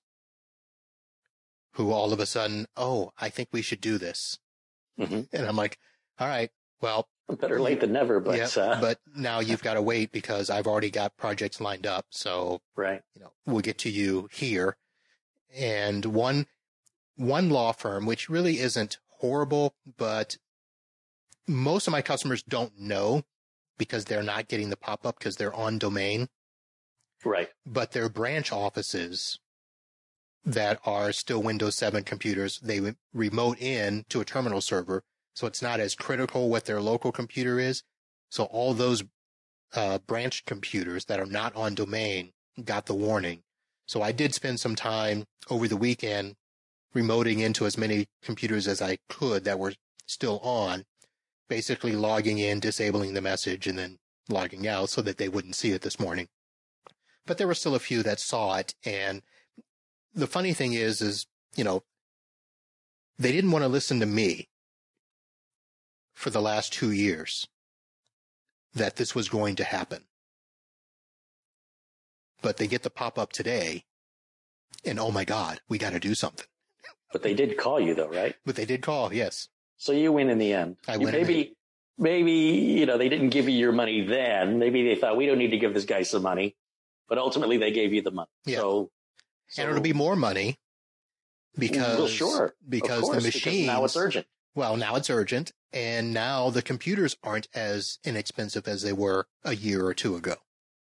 who all of a sudden, oh, I think we should do this. Mm-hmm. And I'm like, all right, well, better late than never, but, yeah, uh, but now you've got to wait because I've already got projects lined up. So, right. You know, we'll get to you here. And one, one law firm, which really isn't horrible, but most of my customers don't know because they're not getting the pop-up because they're on domain. Right. But their branch offices that are still Windows seven computers, they remote in to a terminal server. So it's not as critical what their local computer is. So all those uh, branch computers that are not on domain got the warning. So I did spend some time over the weekend remoting into as many computers as I could that were still on, basically logging in, disabling the message, and then logging out so that they wouldn't see it this morning. But there were still a few that saw it. And the funny thing is, is, you know, they didn't want to listen to me for the last two years that this was going to happen. But they get the pop-up today, and oh my God, we got to do something. But they did call you though, right? But they did call, yes. So you win in the end. I you win. Maybe, maybe, you know, they didn't give you your money then. Maybe they thought we don't need to give this guy some money, but ultimately they gave you the money. Yeah. So, so and it'll be more money because, well, sure. because course, the machines, now it's urgent. Well, now it's urgent. And now the computers aren't as inexpensive as they were a year or two ago.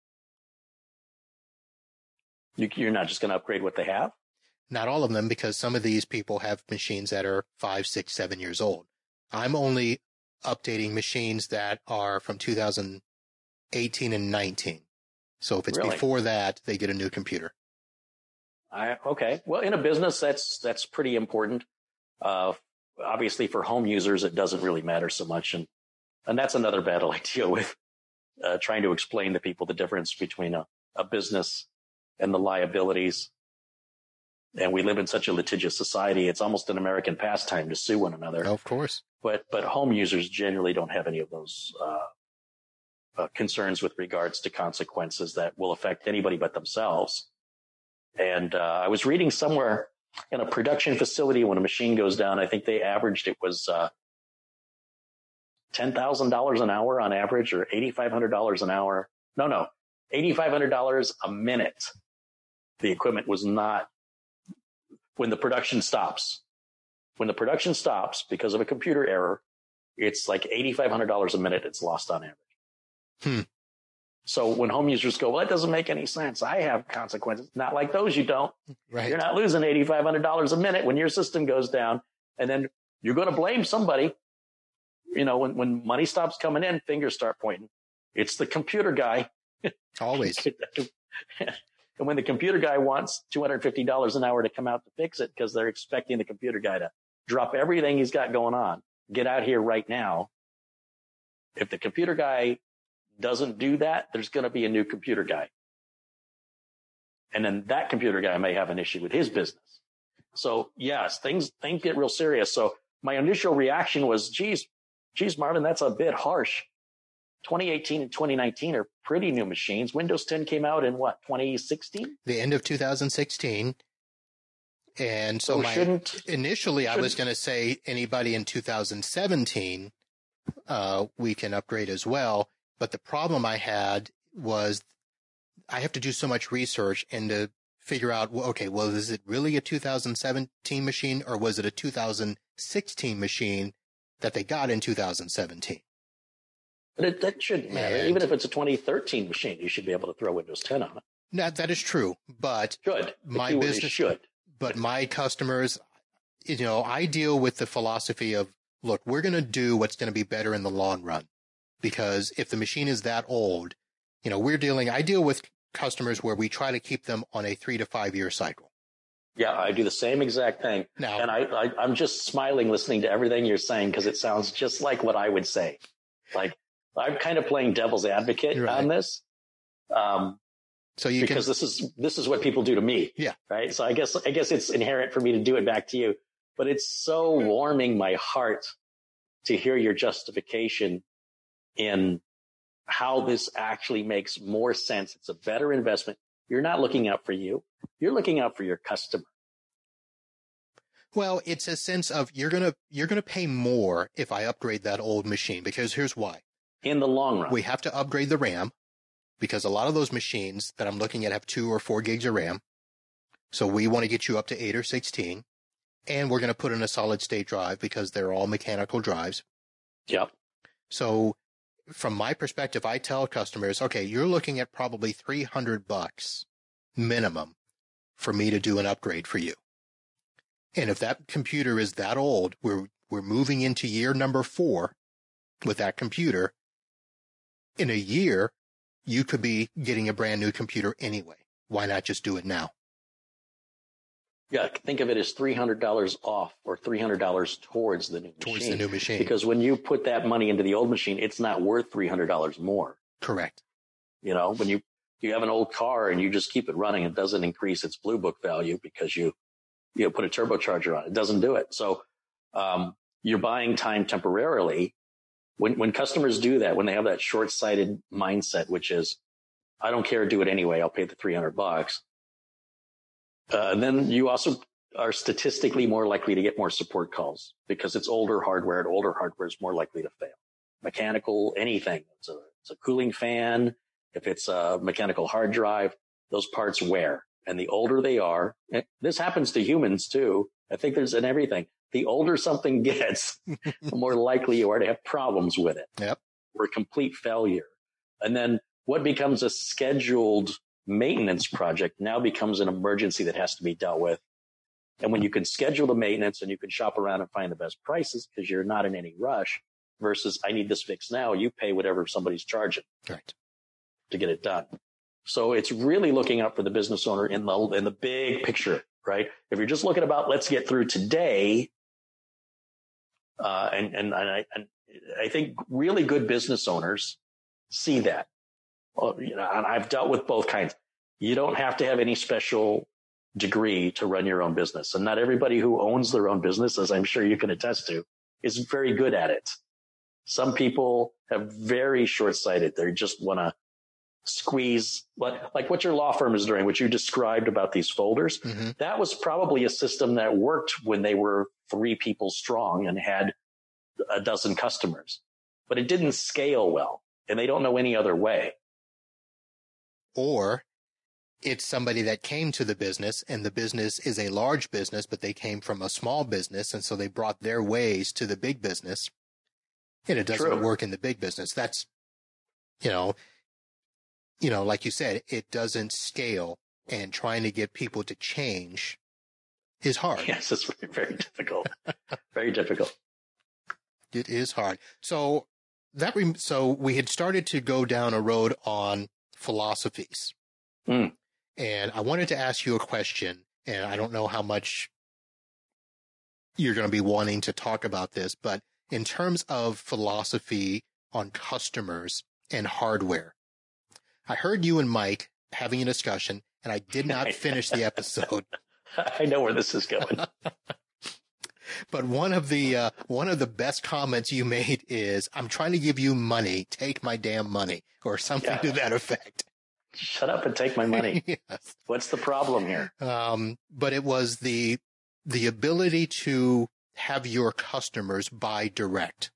You, you're not just going to upgrade what they have? Not all of them, because some of these people have machines that are five, six, seven years old. I'm only updating machines that are from two thousand eighteen and nineteen. So if it's really? Before that, they get a new computer. I, okay. Well, in a business, that's, that's pretty important. Uh, obviously for home users, it doesn't really matter so much. And, and that's another battle I deal with, uh, trying to explain to people the difference between a, a business and the liabilities. And we live in such a litigious society. It's almost an American pastime to sue one another. Of course. but, but home users generally don't have any of those, uh, uh, concerns with regards to consequences that will affect anybody but themselves. And, uh, I was reading somewhere in a production facility when a machine goes down, I think they averaged it was, uh, ten thousand dollars an hour on average, or eight thousand five hundred dollars an hour. No, no, eight thousand five hundred dollars a minute. The equipment was not, when the production stops, when the production stops because of a computer error, it's like eight thousand five hundred dollars a minute. It's lost on average. Hmm. So when home users go, well, that doesn't make any sense. I have consequences. Not like those. You don't. Right. You're not losing eight thousand five hundred dollars a minute when your system goes down, and then you're going to blame somebody. You know, when, when money stops coming in, fingers start pointing. It's the computer guy. Always. And when the computer guy wants two hundred fifty dollars an hour to come out to fix it because they're expecting the computer guy to drop everything he's got going on, get out here right now. If the computer guy doesn't do that, there's going to be a new computer guy. And then that computer guy may have an issue with his business. So yes, things, things get real serious. So my initial reaction was, geez, geez, Marvin, that's a bit harsh. twenty eighteen and twenty nineteen are pretty new machines. Windows ten came out in what, twenty sixteen? The end of two thousand sixteen. And so, so my, shouldn't, initially shouldn't, I was going to say anybody in two thousand seventeen, uh, we can upgrade as well. But the problem I had was I have to do so much research and to figure out, well, okay, well, is it really a two thousand seventeen machine, or was it a two thousand sixteen machine that they got in two thousand seventeen? But it, that shouldn't matter. And even if it's a twenty thirteen machine, you should be able to throw Windows ten on it. No, that is true, but should. my business should. But my customers, you know, I deal with the philosophy of, look, we're going to do what's going to be better in the long run. Because if the machine is that old, you know, we're dealing, I deal with customers where we try to keep them on a three to five year cycle. Yeah, I do the same exact thing. Now, and I, I, I'm just smiling listening to everything you're saying because it sounds just like what I would say. Like, I'm kind of playing devil's advocate right. on this. Um, so you because can, this is, this is what people do to me. Yeah. Right. So I guess, I guess it's inherent for me to do it back to you, but it's so warming my heart to hear your justification in how this actually makes more sense. It's a better investment. You're not looking out for you. You're looking out for your customer. Well, it's a sense of you're going to, you're going to pay more if I upgrade that old machine, because here's why. In the long run, we have to upgrade the RAM because a lot of those machines that I'm looking at have two or four gigs of RAM. So we want to get you up to eight or sixteen, and we're going to put in a solid state drive because they're all mechanical drives. Yep. So from my perspective, I tell customers, okay, you're looking at probably three hundred bucks minimum for me to do an upgrade for you. And if that computer is that old, we're, we're moving into year number four with that computer. In a year, you could be getting a brand new computer anyway. Why not just do it now? Yeah, think of it as three hundred dollars off or three hundred dollars towards the new machine. Towards the new machine. Because when you put that money into the old machine, it's not worth three hundred dollars more. Correct. You know, when you, you have an old car and you just keep it running, it doesn't increase its Blue Book value because you, you know, put a turbocharger on it. It doesn't do it. So, um, you're buying time temporarily. When, when customers do that, when they have that short-sighted mindset, which is, I don't care, do it anyway, I'll pay the three hundred bucks. Uh, and then you also are statistically more likely to get more support calls because it's older hardware, and older hardware is more likely to fail. Mechanical, anything. It's a, it's a cooling fan. If it's a mechanical hard drive, those parts wear. And the older they are, this happens to humans too. I think there's in everything. The older something gets, the more likely you are to have problems with it. Yep. Or complete failure. And then what becomes a scheduled maintenance project now becomes an emergency that has to be dealt with. And when you can schedule the maintenance and you can shop around and find the best prices because you're not in any rush versus I need this fixed now, you pay whatever somebody's charging right. to get it done. So it's really looking out for the business owner in the, in the big picture, right? If you're just looking about, let's get through today. Uh, and, and, and I, and I think really good business owners see that. Well, you know, and I've dealt with both kinds. You don't have to have any special degree to run your own business. And not everybody who owns their own business, as I'm sure you can attest to, is very good at it. Some people have very short-sighted. They just want to squeeze, like, like what your law firm is doing, what you described about these folders. Mm-hmm. That was probably a system that worked when they were three people strong and had a dozen customers, but it didn't scale well, and they don't know any other way. Or it's somebody that came to the business, and the business is a large business, but they came from a small business, and so they brought their ways to the big business, and it doesn't True. work in the big business. That's, you know, you know, like you said, it doesn't scale, and trying to get people to change is hard. Yes, it's very, very difficult. Very difficult. It is hard. So that, re- so we had started to go down a road on philosophies. Mm. And I wanted to ask you a question, and I don't know how much you're going to be wanting to talk about this, but in terms of philosophy on customers and hardware, I heard you and Mike having a discussion, and I did not finish the episode. I know where this is going. But one of the uh, one of the best comments you made is, "I'm trying to give you money. Take my damn money," or something yeah. to that effect. Shut up and take my money. Yes. What's the problem here? Um, but it was the the ability to have your customers buy direct,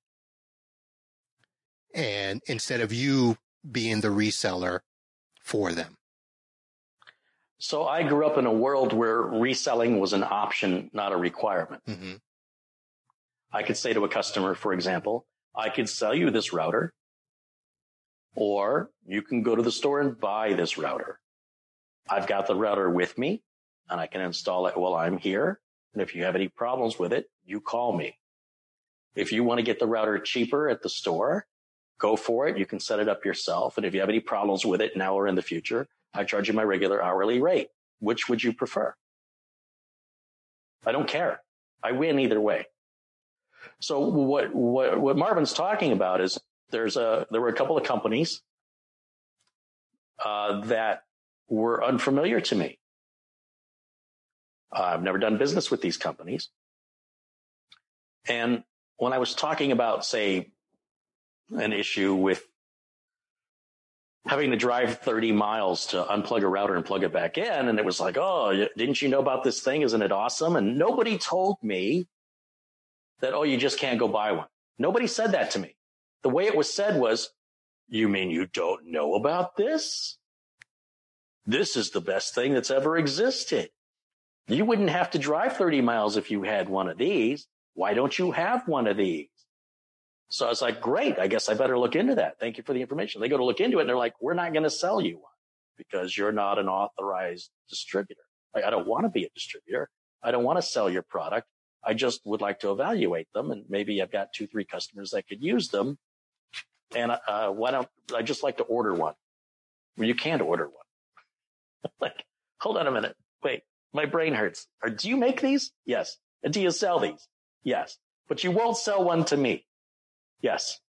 and instead of you being the reseller for them. So I grew up in a world where reselling was an option, not a requirement. Mm-hmm. I could say to a customer, for example, I could sell you this router, or you can go to the store and buy this router. I've got the router with me, and I can install it while I'm here. And if you have any problems with it, you call me. If you want to get the router cheaper at the store, go for it. You can set it up yourself. And if you have any problems with it now or in the future, I charge you my regular hourly rate. Which would you prefer? I don't care. I win either way. So what, what, what Marvin's talking about is there's a, there were a couple of companies, uh, that were unfamiliar to me. Uh, I've never done business with these companies. And when I was talking about, say, an issue with having to drive thirty miles to unplug a router and plug it back in, and it was like, oh, didn't you know about this thing? Isn't it awesome? And nobody told me that, oh, you just can't go buy one. Nobody said that to me. The way it was said was, you mean you don't know about this? This is the best thing that's ever existed. You wouldn't have to drive thirty miles if you had one of these. Why don't you have one of these? So I was like, great, I guess I better look into that. Thank you for the information. They go to look into it, and they're like, we're not going to sell you one because you're not an authorized distributor. Like, I don't want to be a distributor. I don't want to sell your product. I just would like to evaluate them, and maybe I've got two, three customers that could use them. And uh, why don't I just like to order one? Well, you can't order one. Like, hold on a minute. Wait, my brain hurts. Or, do you make these? Yes. And do you sell these? Yes. But you won't sell one to me. Yes.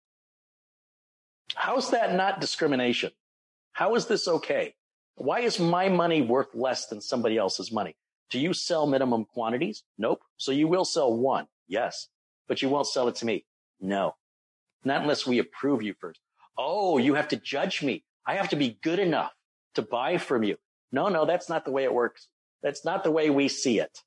How's that not discrimination? How is this okay? Why is my money worth less than somebody else's money? Do you sell minimum quantities? Nope. So you will sell one. Yes. But you won't sell it to me. No. Not unless we approve you first. Oh, you have to judge me. I have to be good enough to buy from you. No, no, that's not the way it works. That's not the way we see it.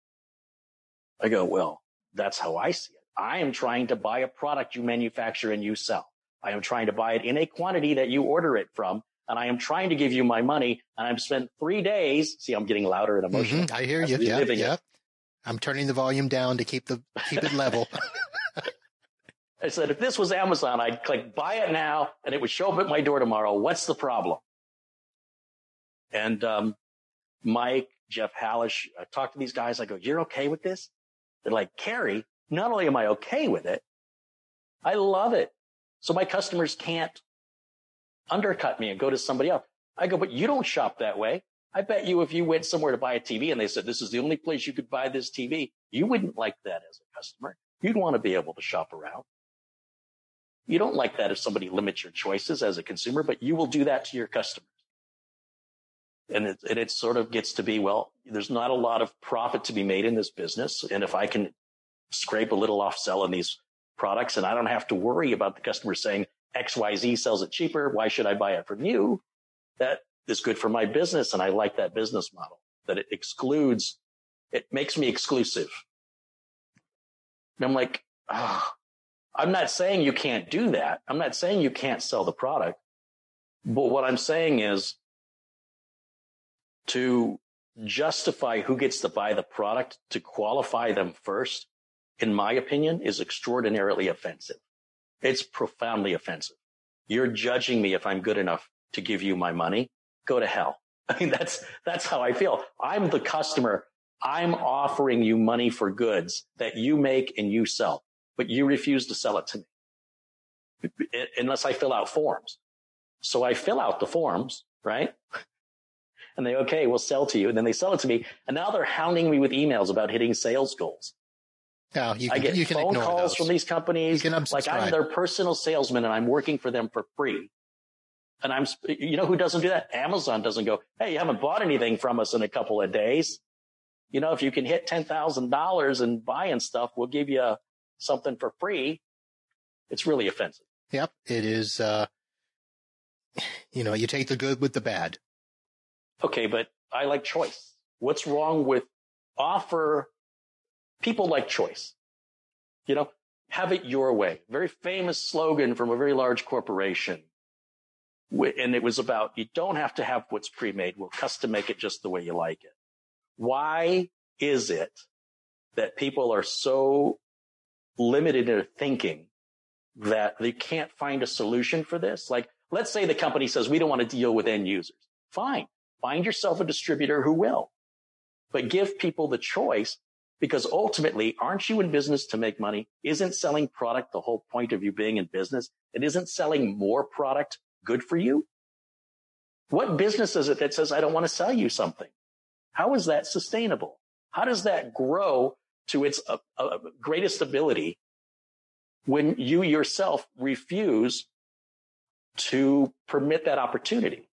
I go, well, that's how I see it. I am trying to buy a product you manufacture and you sell. I am trying to buy it in a quantity that you order it from, and I am trying to give you my money, and I've spent three days. See, I'm getting louder and emotional. Mm-hmm, I hear you. Yeah, yeah. I'm turning the volume down to keep the keep it level. I said, if this was Amazon, I'd click buy it now, and it would show up at my door tomorrow. What's the problem? And um, Mike, Jeff Hallish, I talked to these guys. I go, you're okay with this? They're like, Carrie, not only am I okay with it, I love it. So my customers can't undercut me and go to somebody else. I go, but you don't shop that way. I bet you if you went somewhere to buy a T V and they said, this is the only place you could buy this T V, you wouldn't like that as a customer. You'd want to be able to shop around. You don't like that if somebody limits your choices as a consumer, but you will do that to your customers. And it, and it sort of gets to be, well, there's not a lot of profit to be made in this business. And if I can scrape a little off selling these products, and I don't have to worry about the customer saying X Y Z sells it cheaper. Why should I buy it from you? That is good for my business, and I like that business model, that it excludes, it makes me exclusive. And I'm like, oh, I'm not saying you can't do that. I'm not saying you can't sell the product. But what I'm saying is to justify who gets to buy the product, to qualify them first, in my opinion, is extraordinarily offensive. It's profoundly offensive. You're judging me if I'm good enough to give you my money. Go to hell. I mean, that's, that's how I feel. I'm the customer. I'm offering you money for goods that you make and you sell, but you refuse to sell it to me unless I fill out forms. So I fill out the forms, right? And they, okay, we'll sell to you. And then they sell it to me. And now they're hounding me with emails about hitting sales goals. No, you can, I get you can phone calls those. from these companies. You can like I'm their personal salesman and I'm working for them for free. And I'm, you know who doesn't do that? Amazon doesn't go, hey, you haven't bought anything from us in a couple of days. You know, if you can hit ten thousand dollars and buying stuff, we'll give you something for free. It's really offensive. Yep. It is, uh, you know, you take the good with the bad. Okay, but I like choice. What's wrong with offer? People like choice. You know, have it your way. Very famous slogan from a very large corporation. And it was about, you don't have to have what's pre-made. We'll custom make it just the way you like it. Why is it that people are so limited in their thinking that they can't find a solution for this? Like, let's say the company says, we don't want to deal with end users. Fine. Find yourself a distributor who will. But give people the choice, because ultimately, aren't you in business to make money? Isn't selling product the whole point of you being in business? And isn't selling more product good for you? What business is it that says, I don't want to sell you something? How is that sustainable? How does that grow to its uh, uh, greatest ability when you yourself refuse to permit that opportunity?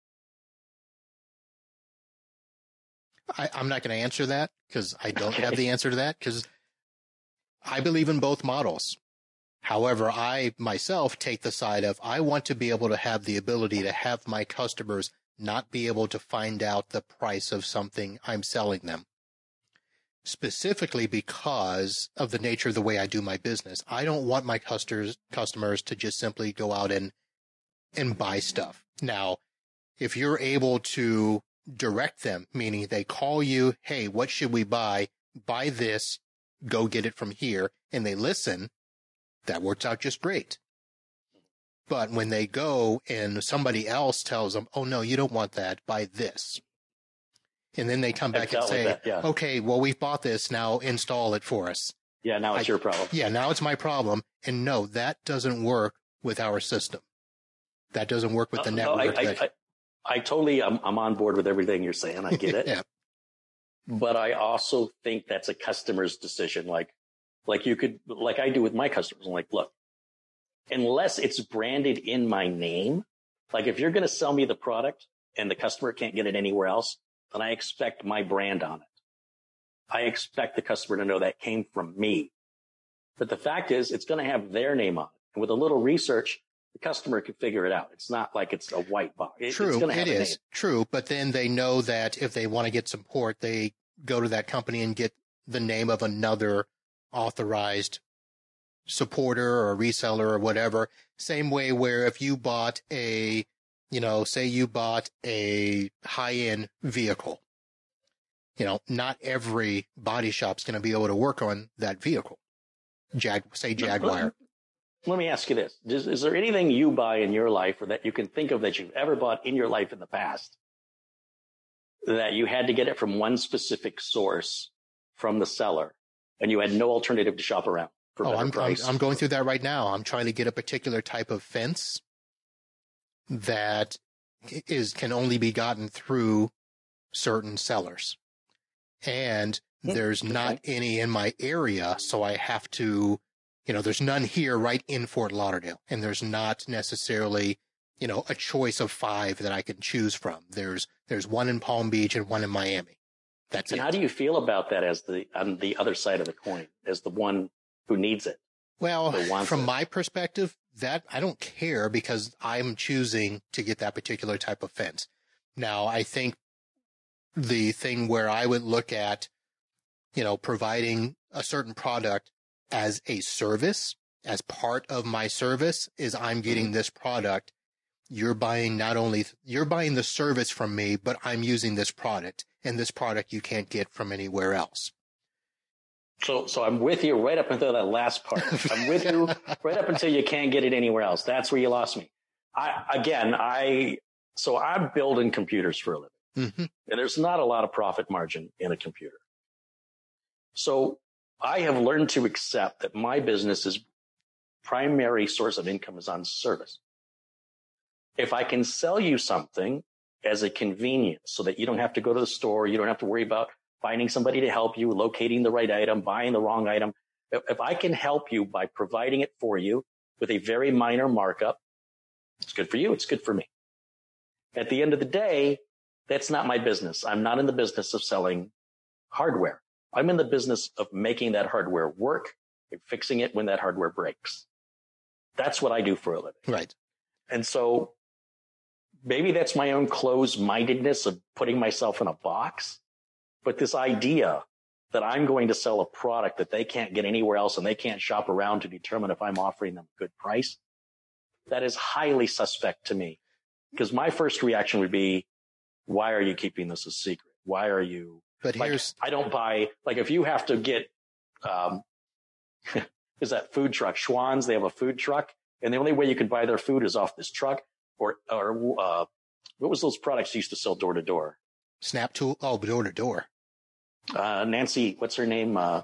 I, I'm not going to answer that because I don't okay. have the answer to that, because I believe in both models. However, I myself take the side of, I want to be able to have the ability to have my customers not be able to find out the price of something I'm selling them. Specifically because of the nature of the way I do my business. I don't want my customers customers to just simply go out and and buy stuff. Now, if you're able to direct them, meaning they call you, hey, what should we buy? Buy this, go get it from here, and they listen, that works out just great. But when they go and somebody else tells them, oh, no, you don't want that, buy this. And then they come back and say, that, yeah. okay, well, we've bought this, now install it for us. Yeah, now it's I, your problem. Yeah, now it's my problem. And no, that doesn't work with our system. That doesn't work with the uh, network. No, I, I, I, I totally, I'm, I'm on board with everything you're saying. I get it. yeah. But I also think that's a customer's decision. Like, like you could, like I do with my customers. I'm like, look, unless it's branded in my name, like if you're going to sell me the product and the customer can't get it anywhere else, then I expect my brand on it. I expect the customer to know that came from me. But the fact is, it's going to have their name on it. And with a little research, the customer can figure it out. It's not like it's a white box. It, true, it's going to have it a is name. True. But then they know that if they want to get support, they go to that company and get the name of another authorized supporter or reseller or whatever. Same way where if you bought a, you know, say you bought a high-end vehicle, you know, not every body shop's going to be able to work on that vehicle. Jag, say Jaguar. Let me ask you this. Is, is there anything you buy in your life or that you can think of that you've ever bought in your life in the past that you had to get it from one specific source from the seller and you had no alternative to shop around for oh, better I'm, price? I'm, I'm going through that right now. I'm trying to get a particular type of fence that is can only be gotten through certain sellers. And there's okay. not any in my area, so I have to, you know, there's none here right in Fort Lauderdale. And there's not necessarily, you know, a choice of five that I can choose from. There's there's one in Palm Beach and one in Miami. That's and it. How do you feel about that as the on the other side of the coin, as the one who needs it? Well, that wants from it. my perspective, that I don't care because I'm choosing to get that particular type of fence. Now, I think the thing where I would look at, you know, providing a certain product as a service, as part of my service, is I'm getting Mm-hmm. this product. You're buying not only, you're buying the service from me, but I'm using this product, and this product you can't get from anywhere else. So, so I'm with you right up until that last part. I'm with you right up until you can't get it anywhere else. That's where you lost me. I, again, I, so I'm building computers for a living, Mm-hmm. and there's not a lot of profit margin in a computer. So I have learned to accept that my business's primary source of income is on service. If I can sell you something as a convenience so that you don't have to go to the store, you don't have to worry about finding somebody to help you, locating the right item, buying the wrong item. If, if I can help you by providing it for you with a very minor markup, it's good for you. It's good for me. At the end of the day, that's not my business. I'm not in the business of selling hardware. I'm in the business of making that hardware work and fixing it when that hardware breaks. That's what I do for a living. Right. And so maybe that's my own closed-mindedness of putting myself in a box. But this idea that I'm going to sell a product that they can't get anywhere else and they can't shop around to determine if I'm offering them a good price, that is highly suspect to me. Because my first reaction would be, why are you keeping this a secret? Why are you... But like, here's... I don't buy... Like, if you have to get... Um, is that food truck? Schwann's, they have a food truck. And the only way you can buy their food is off this truck. Or, or uh, what was those products you used to sell door to door? Snap tool? Oh, door to door. Uh, Nancy, what's her name? Uh,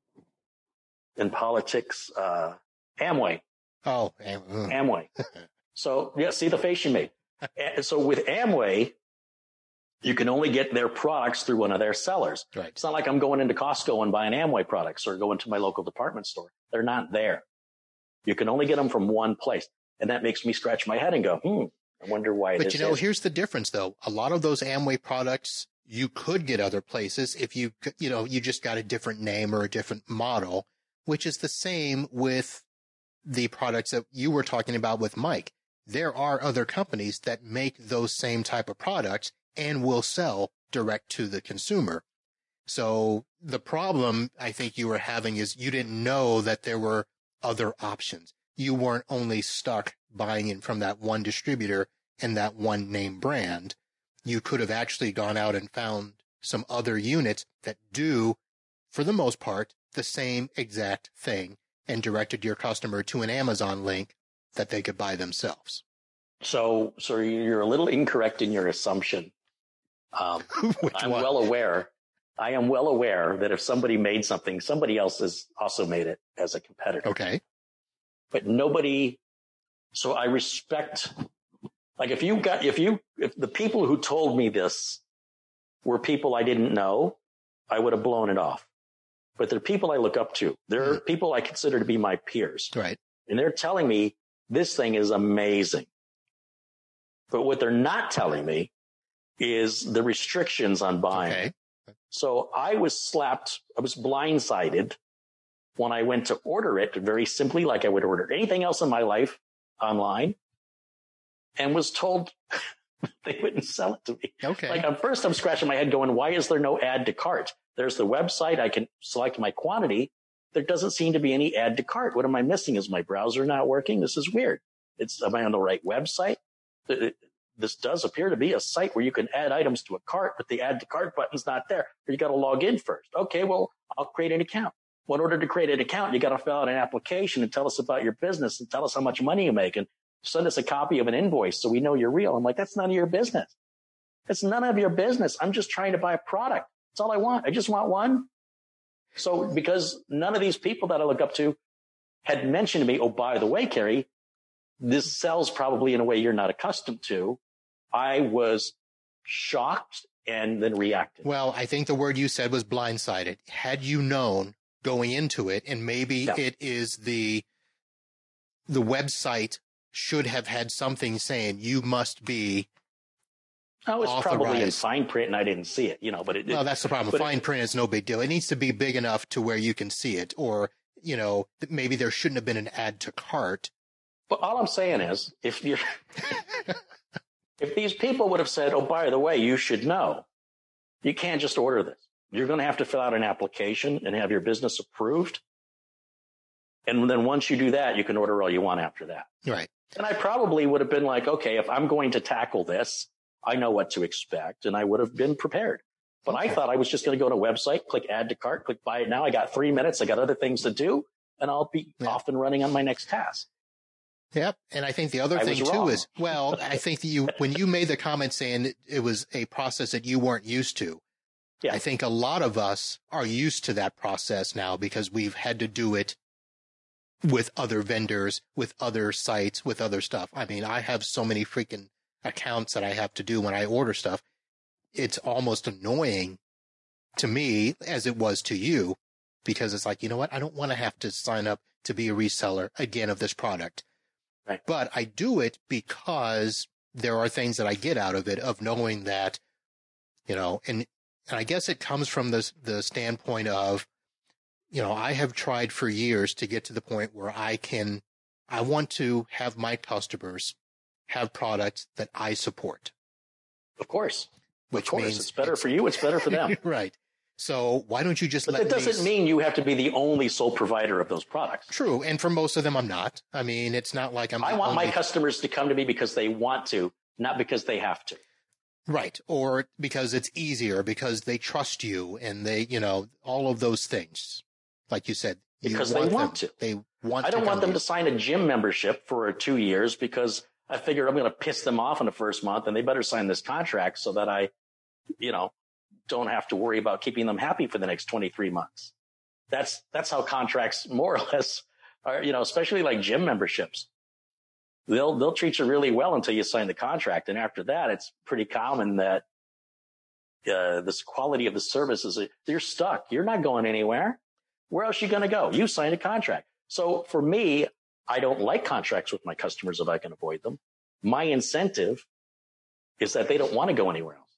in politics, uh, Amway. Oh, Am- uh. Amway. So, yeah, see the face you made. And so with Amway, you can only get their products through one of their sellers. Right. It's not like I'm going into Costco and buying Amway products or going to my local department store. They're not there. You can only get them from one place. And that makes me scratch my head and go, hmm, I wonder why it But is. you know, is. here's the difference, though. A lot of those Amway products you could get other places if you, you know, you just got a different name or a different model, which is the same with the products that you were talking about with Mike. There are other companies that make those same type of products and will sell direct to the consumer. So the problem I think you were having is you didn't know that there were other options. You weren't only stuck buying it from that one distributor and that one name brand. You could have actually gone out and found some other units that do, for the most part, the same exact thing and directed your customer to an Amazon link that they could buy themselves. So, so you're a little incorrect in your assumption. Um, I'm one? well aware. I am well aware that if somebody made something, somebody else has also made it as a competitor. Okay. But nobody. So I respect. Like if you got, if you, if the people who told me this were people I didn't know, I would have blown it off. But they're people I look up to. They're mm. people I consider to be my peers. Right. And they're telling me this thing is amazing. But what they're not telling me is the restrictions on buying. Okay. So I was slapped. I was blindsided when I went to order it very simply, like I would order anything else in my life online, and was told they wouldn't sell it to me. Okay. Like at first I'm scratching my head going, why is there no add to cart? There's the website. I can select my quantity. There doesn't seem to be any add to cart. What am I missing? Is my browser not working? This is weird. It's, am I on the right website? This does appear to be a site where you can add items to a cart, but the add to cart button's not there. You got to log in first. Okay, well, I'll create an account. Well, in order to create an account, you got to fill out an application and tell us about your business and tell us how much money you make and send us a copy of an invoice so we know you're real. I'm like, that's none of your business. That's none of your business. I'm just trying to buy a product. That's all I want. I just want one. So because none of these people that I look up to had mentioned to me, oh, by the way, Kerry, this sells probably in a way you're not accustomed to, I was shocked and then reacted. Well, I think the word you said was blindsided. Had you known going into it, and maybe yeah. it is the the website should have had something saying you must be Oh, it's authorized. Probably in fine print and I didn't see it, you know, but it Well, that's the problem. Fine it, print is no big deal. It needs to be big enough to where you can see it, or you know, maybe there shouldn't have been an add to cart. But all I'm saying is, if you if these people would have said, oh, by the way, you should know, you can't just order this. You're going to have to fill out an application and have your business approved. And then once you do that, you can order all you want after that. Right. And I probably would have been like, okay, if I'm going to tackle this, I know what to expect, and I would have been prepared. But okay. I thought I was just going to go to a website, click add to cart, click buy it now. I got three minutes. I got other things to do, and I'll be yeah. off and running on my next task. Yep. And I think the other I thing was too wrong. is, well, I think that you, when you made the comment saying it was a process that you weren't used to, yeah. I think a lot of us are used to that process now because we've had to do it with other vendors, with other sites, with other stuff. I mean, I have so many freaking accounts that I have to do when I order stuff. It's almost annoying to me as it was to you, because it's like, you know what? I don't want to have to sign up to be a reseller again of this product. Right. But I do it because there are things that I get out of it, of knowing that, you know, and, and I guess it comes from the, the standpoint of, you know, I have tried for years to get to the point where I can, I want to have my customers have products that I support. Of course. Which of course. means it's better it's, for you. It's better for them. Right. So why don't you just but let that doesn't me... mean you have to be the only sole provider of those products. True. And for most of them, I'm not. I mean, it's not like I'm... I want only... my customers to come to me because they want to, not because they have to. Right. Or because it's easier, because they trust you and they, you know, all of those things. Like you said. You Because want they want them. to. They want I don't to want them to to sign a gym membership for two years because I figure I'm going to piss them off in the first month and they better sign this contract so that I, you know, don't have to worry about keeping them happy for the next twenty-three months. That's, that's how contracts more or less are, you know, especially like gym memberships. They'll, they'll treat you really well until you sign the contract. And after that, it's pretty common that, uh, this quality of the service is, you're stuck. You're not going anywhere. Where else are you going to go? You signed a contract. So for me, I don't like contracts with my customers if I can avoid them. My incentive is that they don't want to go anywhere else.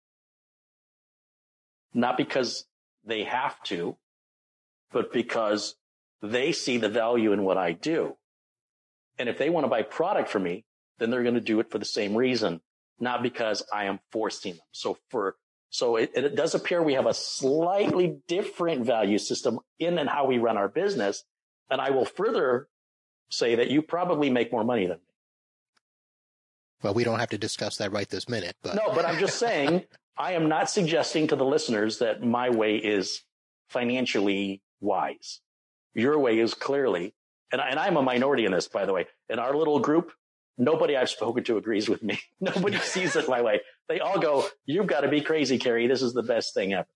Not because they have to, but because they see the value in what I do. And if they want to buy product from me, then they're going to do it for the same reason, not because I am forcing them. So for, so it, it does appear we have a slightly different value system in and how we run our business. And I will further say that you probably make more money than me. Well, we don't have to discuss that right this minute, but no, but I'm just saying, I am not suggesting to the listeners that my way is financially wise. Your way is clearly, and, I, and I'm a minority in this, by the way. In our little group, nobody I've spoken to agrees with me. Nobody sees it my way. They all go, you've got to be crazy, Kerry. This is the best thing ever.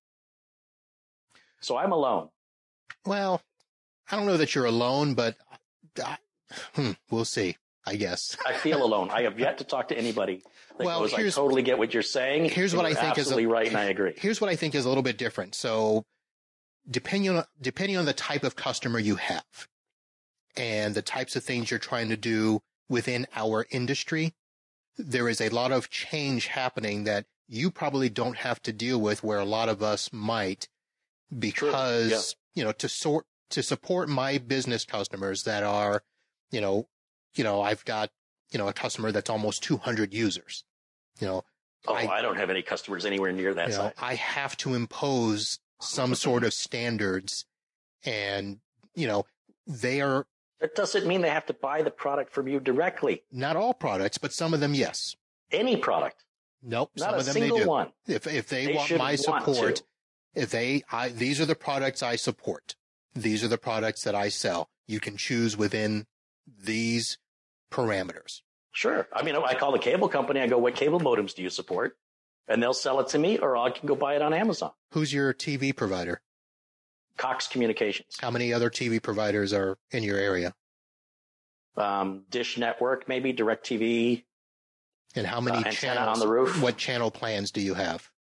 So I'm alone. Well, I don't know that you're alone, but I, hmm, we'll see, I guess. I feel alone. I have yet to talk to anybody that well, goes, I totally get what you're saying. Here's what I think is absolutely right, and I agree. Here's what I think is a little bit different. So depending on, depending on the type of customer you have and the types of things you're trying to do within our industry, there is a lot of change happening that you probably don't have to deal with where a lot of us might, because, yeah. you know, to sort, to support my business customers that are, you know, you know, I've got, you know, a customer that's almost two hundred users, you know. Oh, I, I don't have any customers anywhere near that you size. know, I have to impose some sort of standards, and, you know, they are. That doesn't mean they have to buy the product from you directly. Not all products, but some of them, yes. Any product. Nope. Not some a of them single they do. one. If, if they, they want my support, want if they, I, these are the products I support. These are the products that I sell. You can choose within these parameters. Sure. I mean, I call the cable company. I go, what cable modems do you support? And they'll sell it to me, or I can go buy it on Amazon. Who's your T V provider? Cox Communications. How many other T V providers are in your area? Um, Dish Network, maybe DirecTV. And how many uh, channels on the roof? What channel plans do you have?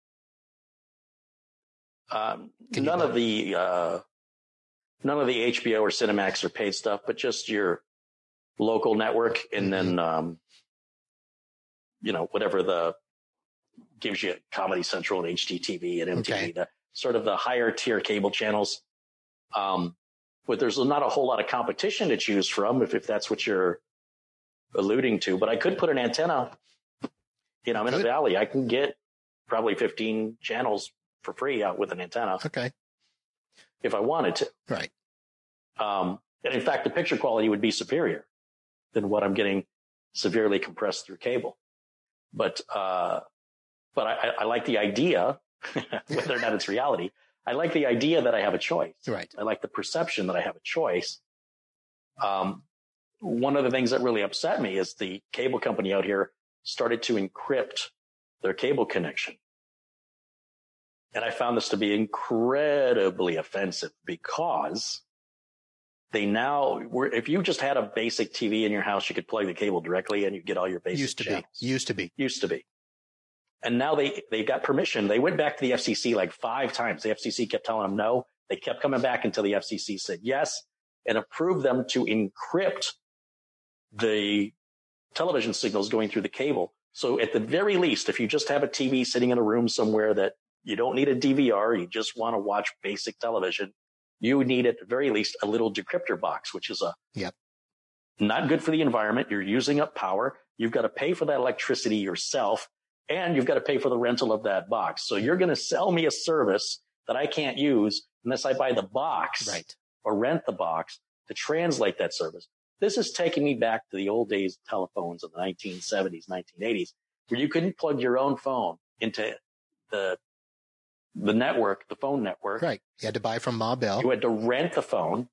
Um, none of the, uh, none of the H B O or Cinemax or paid stuff, but just your local network. And mm-hmm. then, um, you know, whatever the gives you Comedy Central and H D T V and M T V, okay. the sort of the higher tier cable channels. Um, but there's not a whole lot of competition to choose from if, if that's what you're alluding to. But I could put an antenna, you know, I'm in a valley. I can get probably fifteen channels for free out with an antenna. Okay. If I wanted to. Right. Um, and in fact, the picture quality would be superior than what I'm getting severely compressed through cable. But, uh, but I, I like the idea, whether or not it's reality. I like the idea that I have a choice. Right. I like the perception that I have a choice. Um, one of the things that really upset me is the cable company out here started to encrypt their cable connection. And I found this to be incredibly offensive because they now, were, if you just had a basic T V in your house, you could plug the cable directly and you get all your basic Used to channels. be. Used to be. Used to be. And now they, they got permission. They went back to the F C C like five times. The F C C kept telling them no. They kept coming back until the F C C said yes and approved them to encrypt the television signals going through the cable. So at the very least, if you just have a T V sitting in a room somewhere that you don't need a D V R, you just want to watch basic television, you need at the very least a little decryptor box, which is a yep. not good for the environment. You're using up power. You've got to pay for that electricity yourself, and you've got to pay for the rental of that box. So you're going to sell me a service that I can't use unless I buy the box right. or rent the box to translate that service. This is taking me back to the old days of telephones in the nineteen seventies, nineteen eighties, where you couldn't plug your own phone into the the network, the phone network. Right. You had to buy from Ma Bell. You had to rent the phone.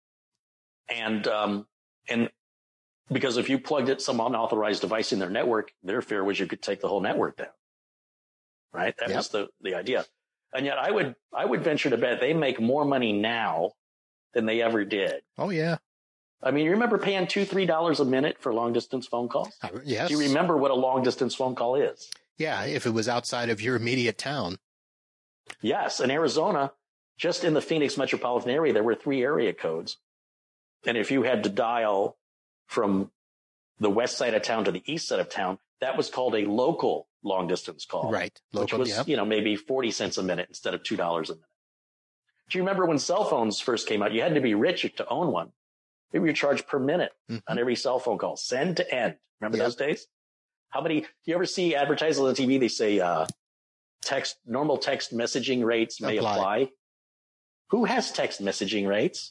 And, um, and because if you plugged it some unauthorized device in their network, their fear was you could take the whole network down. Right. That yep. was the, the idea. And yet I would, I would venture to bet they make more money now than they ever did. Oh, yeah. I mean, you remember paying two, three dollars a minute for long distance phone calls? Uh, yes. Do you remember what a long distance phone call is? Yeah. If it was outside of your immediate town. Yes. In Arizona, just in the Phoenix metropolitan area, there were three area codes. And if you had to dial from the west side of town to the east side of town, that was called a local long distance call. Right. Local, which was, yep. you know, maybe forty cents a minute instead of two dollars a minute. Do you remember when cell phones first came out? You had to be rich to own one. They were charged per minute mm-hmm. on every cell phone call, send to end. Remember yep. those days? How many, do you ever see advertised on the T V? They say, uh, text, normal text messaging rates may apply. apply. Who has text messaging rates?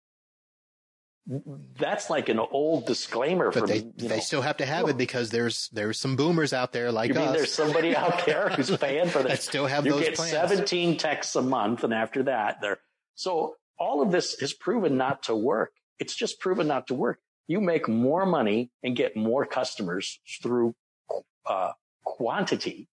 That's like an old disclaimer but for they, me. They know. still have to have it because there's there's some boomers out there like you mean us. There's somebody out there who's paying for this. that still have you those get plans. seventeen texts a month, and after that, they're so all of this is proven not to work. It's just proven not to work. You make more money and get more customers through uh, quantity.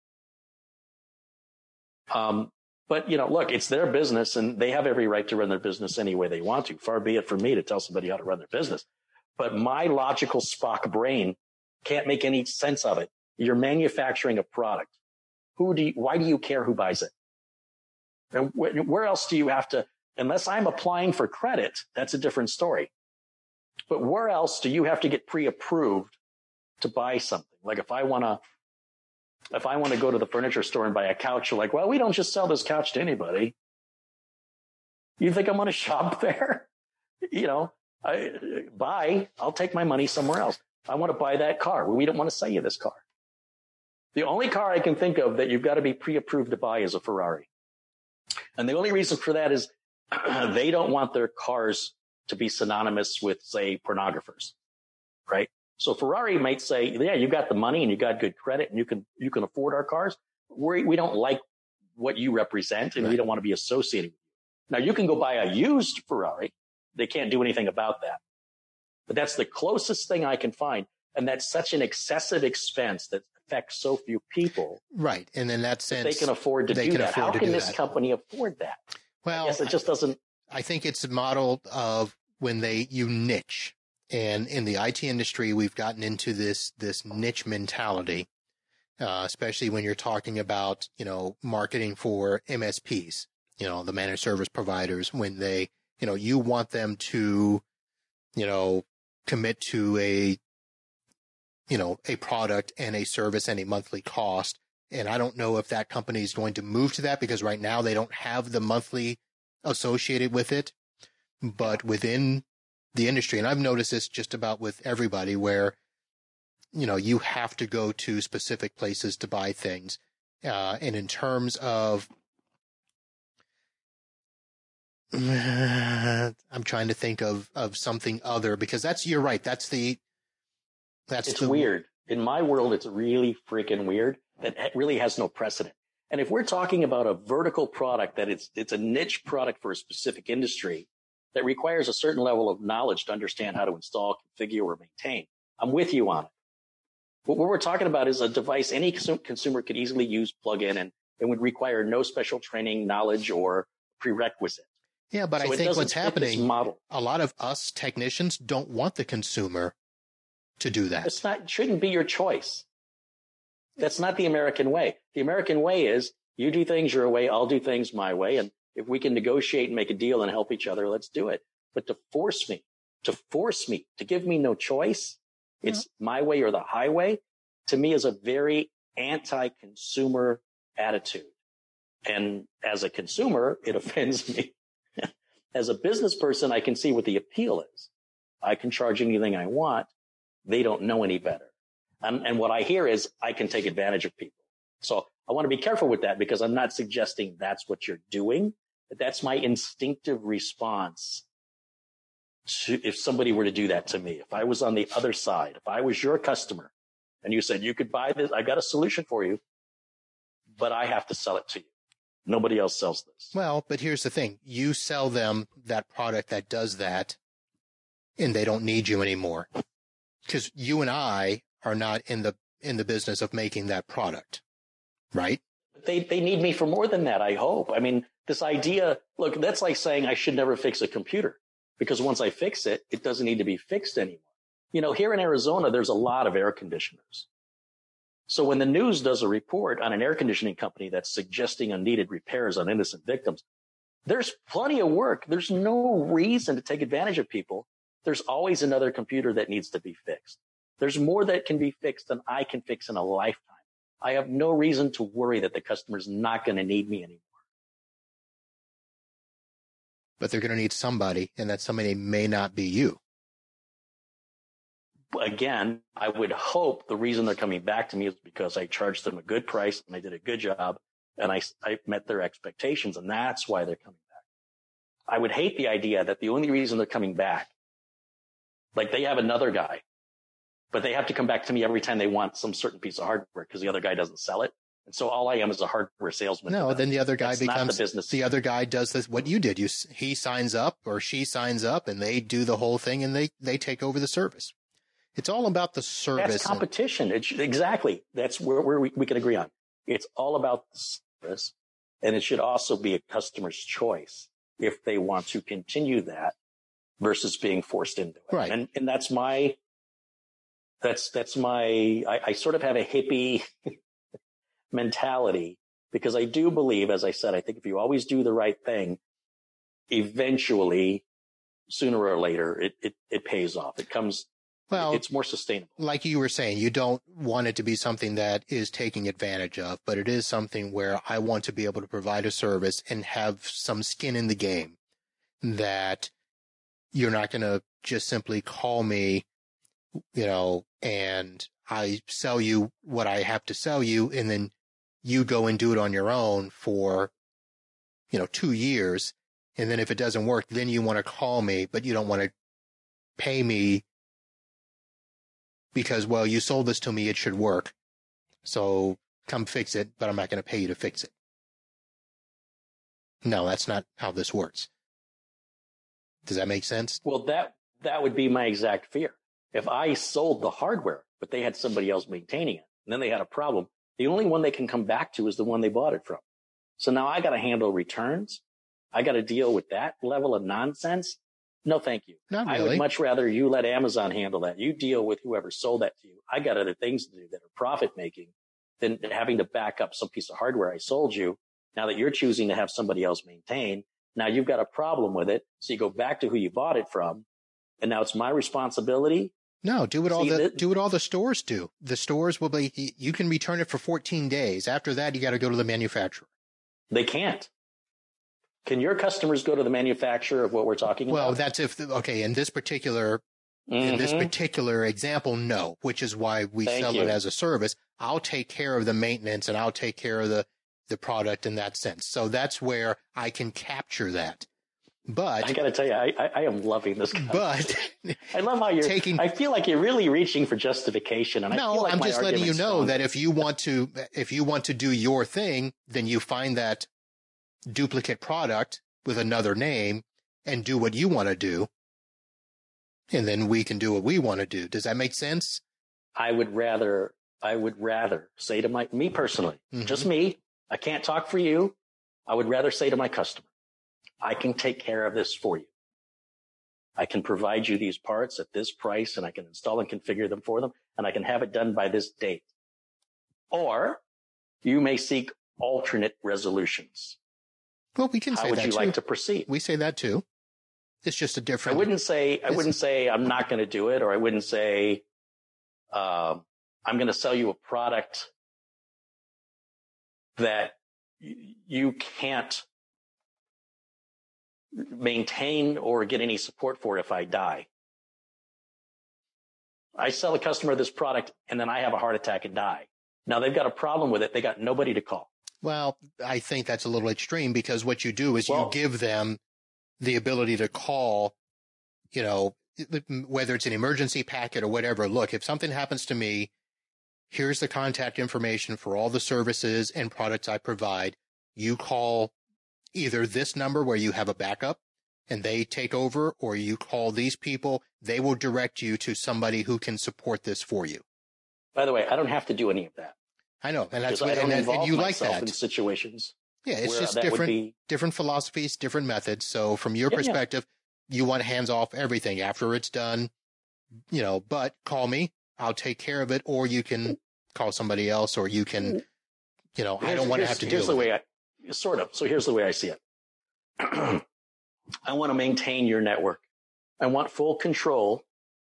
Um, but, you know, look, it's their business and they have every right to run their business any way they want to. Far be it from me to tell somebody how to run their business. But my logical Spock brain can't make any sense of it. You're manufacturing a product. Who do you, why do you care who buys it? And wh- where else do you have to, unless I'm applying for credit, that's a different story. But where else do you have to get pre-approved to buy something? Like if I want to, If I want to go to the furniture store and buy a couch, you're like, well, we don't just sell this couch to anybody. You think I'm going to shop there? You know, I buy, I'll take my money somewhere else. I want to buy that car. Well, we don't want to sell you this car. The only car I can think of that you've got to be pre-approved to buy is a Ferrari. And the only reason for that is they don't want their cars to be synonymous with, say, pornographers, right? So Ferrari might say, yeah, you got the money and you got good credit and you can, you can afford our cars. We we don't like what you represent and right. we don't want to be associated with you. Now you can go buy a used Ferrari. They can't do anything about that. But that's the closest thing I can find. And that's such an excessive expense that affects so few people. Right. And in that sense, that they can afford to do that. How can this that. company afford that? Well, I guess it just doesn't. I think it's a model of when they, you niche. And in the I T industry, we've gotten into this, this niche mentality, uh, especially when you're talking about, you know, marketing for M S Ps, you know, the managed service providers, when they, you know, you want them to, you know, commit to a, you know, a product and a service and a monthly cost. And I don't know if that company is going to move to that because right now they don't have the monthly associated with it. but within the industry, and I've noticed this just about with everybody where, you know, you have to go to specific places to buy things. Uh, and in terms of, I'm trying to think of, of something other, because that's, you're right. That's the, that's it's the, weird. In my world, it's really freaking weird that it really has no precedent. And if we're talking about a vertical product that it's, it's a niche product for a specific industry that requires a certain level of knowledge to understand how to install, configure, or maintain, I'm with you on it. But what we're talking about is a device any consumer could easily use, plug in, and it would require no special training, knowledge, or prerequisite. Yeah, but so I think what's happening, model. a lot of us technicians don't want the consumer to do that. It's not, it shouldn't be your choice. That's not the American way. The American way is you do things your way, I'll do things my way. And if we can negotiate and make a deal and help each other, let's do it. But to force me, to force me, to give me no choice, it's mm-hmm. my way or the highway, to me is a very anti-consumer attitude. And as a consumer, it offends me. As a business person, I can see what the appeal is. I can charge anything I want. They don't know any better. Um, and what I hear is I can take advantage of people. So I want to be careful with that because I'm not suggesting that's what you're doing, but that's my instinctive response to if somebody were to do that to me. If I was on the other side, if I was your customer and you said, you could buy this, I got a solution for you, but I have to sell it to you. Nobody else sells this. Well, but here's the thing. You sell them that product that does that and they don't need you anymore because you and I are not in the, in the business of making that product, right? They, they need me for more than that. I hope. I mean, this idea, look, that's like saying I should never fix a computer because once I fix it, it doesn't need to be fixed anymore. You know, here in Arizona, there's a lot of air conditioners. So when the news does a report on an air conditioning company that's suggesting unneeded repairs on innocent victims, there's plenty of work. There's no reason to take advantage of people. There's always another computer that needs to be fixed. There's more that can be fixed than I can fix in a lifetime. I have no reason to worry that the customer's not going to need me anymore. But they're going to need somebody, and that somebody may not be you. Again, I would hope the reason they're coming back to me is because I charged them a good price and I did a good job and I, I met their expectations, and that's why they're coming back. I would hate the idea that the only reason they're coming back, like they have another guy, but they have to come back to me every time they want some certain piece of hardware because the other guy doesn't sell it. And so all I am is a hardware salesman. No, then the other guy That's becomes not the business. The other guy does this. What you did, you he signs up or she signs up, and they do the whole thing, and they they take over the service. It's all about the service. That's competition. It should, exactly. That's where, where we, we can agree on. It's all about the service, and it should also be a customer's choice if they want to continue that versus being forced into it. Right. And and that's my that's that's my I, I sort of have a hippie mentality because I do believe, as I said, I think if you always do the right thing, eventually, sooner or later, it it, it pays off. It comes. Well, it's more sustainable. Like you were saying, you don't want it to be something that is taking advantage of, but it is something where I want to be able to provide a service and have some skin in the game that you're not going to just simply call me, you know, and I sell you what I have to sell you, and then you go and do it on your own for, you know, two years. And then if it doesn't work, then you want to call me, but you don't want to pay me because, well, you sold this to me, it should work. So come fix it, but I'm not going to pay you to fix it. No, that's not how this works. Does that make sense? Well, that, that would be my exact fear. If I sold the hardware, but they had somebody else maintaining it, and then they had a problem, the only one they can come back to is the one they bought it from. So now I got to handle returns. I got to deal with that level of nonsense. No, thank you. Not really. I would much rather you let Amazon handle that. You deal with whoever sold that to you. I got other things to do that are profit making than having to back up some piece of hardware I sold you. Now that you're choosing to have somebody else maintain, now you've got a problem with it. So you go back to who you bought it from. And now it's my responsibility. No, do what all See, the, the do what all the stores do. The stores will be, you can return it for fourteen days. After that, you got to go to the manufacturer. They can't. Can your customers go to the manufacturer of what we're talking well, about? Well, that's if, okay, in this particular, mm-hmm. in this particular example, no, which is why we Thank sell you. it as a service. I'll take care of the maintenance and I'll take care of the, the product in that sense. So that's where I can capture that. But I got to tell you, I, I, I am loving this. But I love how you're taking. I feel like you're really reaching for justification, and no, I feel like I'm my just letting you know stronger. that if you want to, if you want to do your thing, then you find that duplicate product with another name and do what you want to do, and then we can do what we want to do. Does that make sense? I would rather. I would rather say to my me personally, mm-hmm. just me. I can't talk for you. I would rather say to my customer, I can take care of this for you. I can provide you these parts at this price, and I can install and configure them for them, and I can have it done by this date. Or you may seek alternate resolutions. Well, we can How say would that you too. like to proceed? We say that too. It's just a different. I wouldn't say. I wouldn't say I'm not going to do it, or I wouldn't say um, I'm going to sell you a product that y- you can't maintain or get any support for if I die. I sell a customer this product and then I have a heart attack and die. Now they've got a problem with it. They got nobody to call. Well, I think that's a little extreme because what you do is well, you give them the ability to call, you know, whether it's an emergency packet or whatever. Look, if something happens to me, here's the contact information for all the services and products I provide. You call either this number where you have a backup and they take over, or you call these people. They will direct you to somebody who can support this for you. By the way, I don't have to do any of that. I know. And that's what, I don't and, and you like that. In situations. Yeah. It's just different, be... different philosophies, different methods. So from your yeah, perspective, yeah. you want hands off everything after it's done, you know, but call me, I'll take care of it. Or you can call somebody else, or you can, you know, here's, I don't want to have to deal with it. Here's the way I, Sort of. So here's the way I see it. I want to maintain your network. I want full control.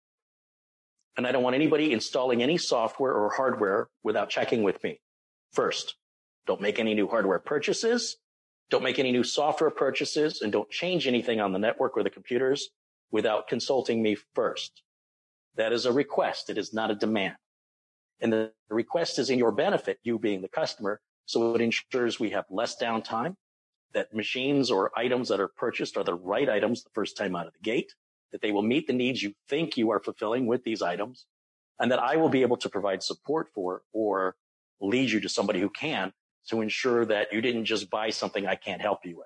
And I don't want anybody installing any software or hardware without checking with me. First, don't make any new hardware purchases. Don't make any new software purchases, and don't change anything on the network or the computers without consulting me first. That is a request. It is not a demand. And the request is in your benefit, you being the customer. So it ensures we have less downtime, that machines or items that are purchased are the right items the first time out of the gate, that they will meet the needs you think you are fulfilling with these items, and that I will be able to provide support for or lead you to somebody who can to ensure that you didn't just buy something I can't help you with.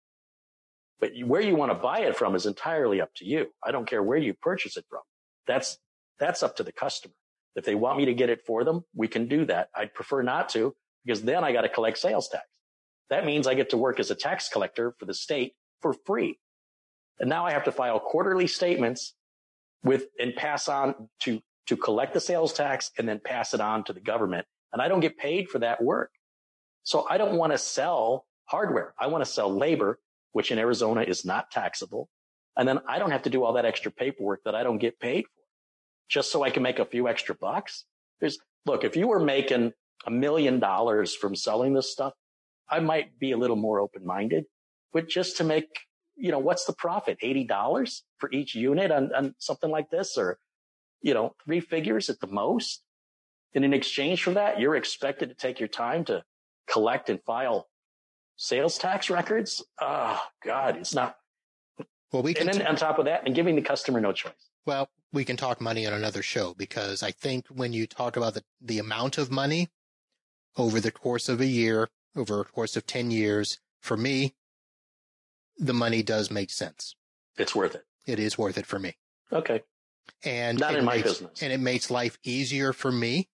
But where you want to buy it from is entirely up to you. I don't care where you purchase it from. That's, that's up to the customer. If they want me to get it for them, we can do that. I'd prefer not to, because then I got to collect sales tax. That means I get to work as a tax collector for the state for free. And now I have to file quarterly statements with and pass on to, to collect the sales tax and then pass it on to the government. And I don't get paid for that work. So I don't want to sell hardware. I want to sell labor, which in Arizona is not taxable. And then I don't have to do all that extra paperwork that I don't get paid for just so I can make a few extra bucks. There's, look, if you were making a million dollars from selling this stuff, I might be a little more open-minded, but just to make, you know, what's the profit? eighty dollars for each unit on, on something like this, or, you know, three figures at the most. And in exchange for that, you're expected to take your time to collect and file sales tax records. Oh God, it's not. Well, we can and then t- on top of that, and giving the customer no choice. Well, we can talk money on another show, because I think when you talk about the, the amount of money over the course of a year, over the course of ten years, for me, the money does make sense. It's worth it. It is worth it for me. Okay. And not in makes, my business. And it makes life easier for me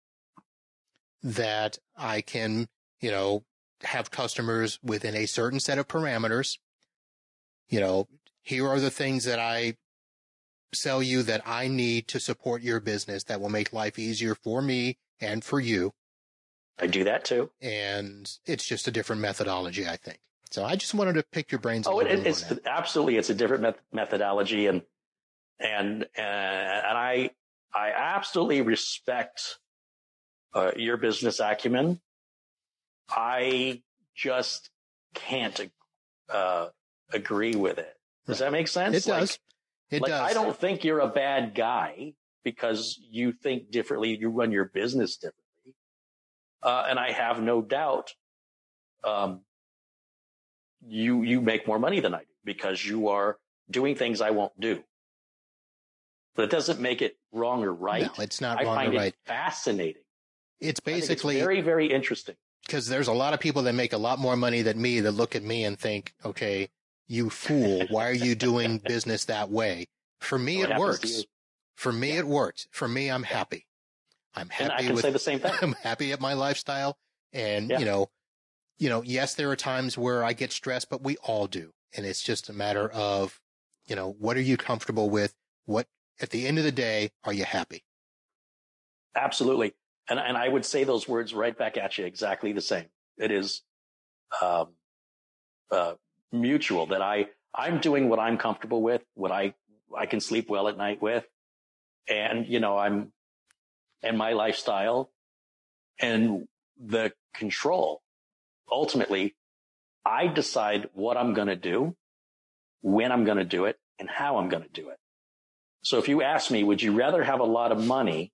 that I can, you know, have customers within a certain set of parameters. You know, here are the things that I sell you that I need to support your business that will make life easier for me and for you. I do that too. And it's just a different methodology, I think. So I just wanted to pick your brains. Oh, a it, it's absolutely, it's a different met- methodology. And, and, uh, and I, I absolutely respect uh, your business acumen. I just can't uh, agree with it. Does Right. that make sense? It does. It like, does. I don't think you're a bad guy because you think differently. You run your business differently. Uh, and I have no doubt, um, you, you make more money than I do because you are doing things I won't do. But it doesn't make it wrong or right. No, it's not I wrong find or it right. fascinating. It's I think basically it's very, very interesting. because there's a lot of people that make a lot more money than me that look at me and think, okay, you fool, why are you doing business that way? For me, What it happens to works. you? For me, Yeah. it works. For me, I'm happy. I'm And I happy can with, say the same thing. I'm happy at my lifestyle. And, Yeah. you know, you know, yes, there are times where I get stressed, but we all do. And it's just a matter of, you know, what are you comfortable with? What, at the end of the day, are you happy? Absolutely. And, and I would say those words right back at you exactly the same. It is, um, uh, mutual that I, I'm doing what I'm comfortable with, what I, I can sleep well at night with. And, you know, I'm, and my lifestyle and the control. Ultimately, I decide what I'm going to do, when I'm going to do it, and how I'm going to do it. So if you ask me, would you rather have a lot of money,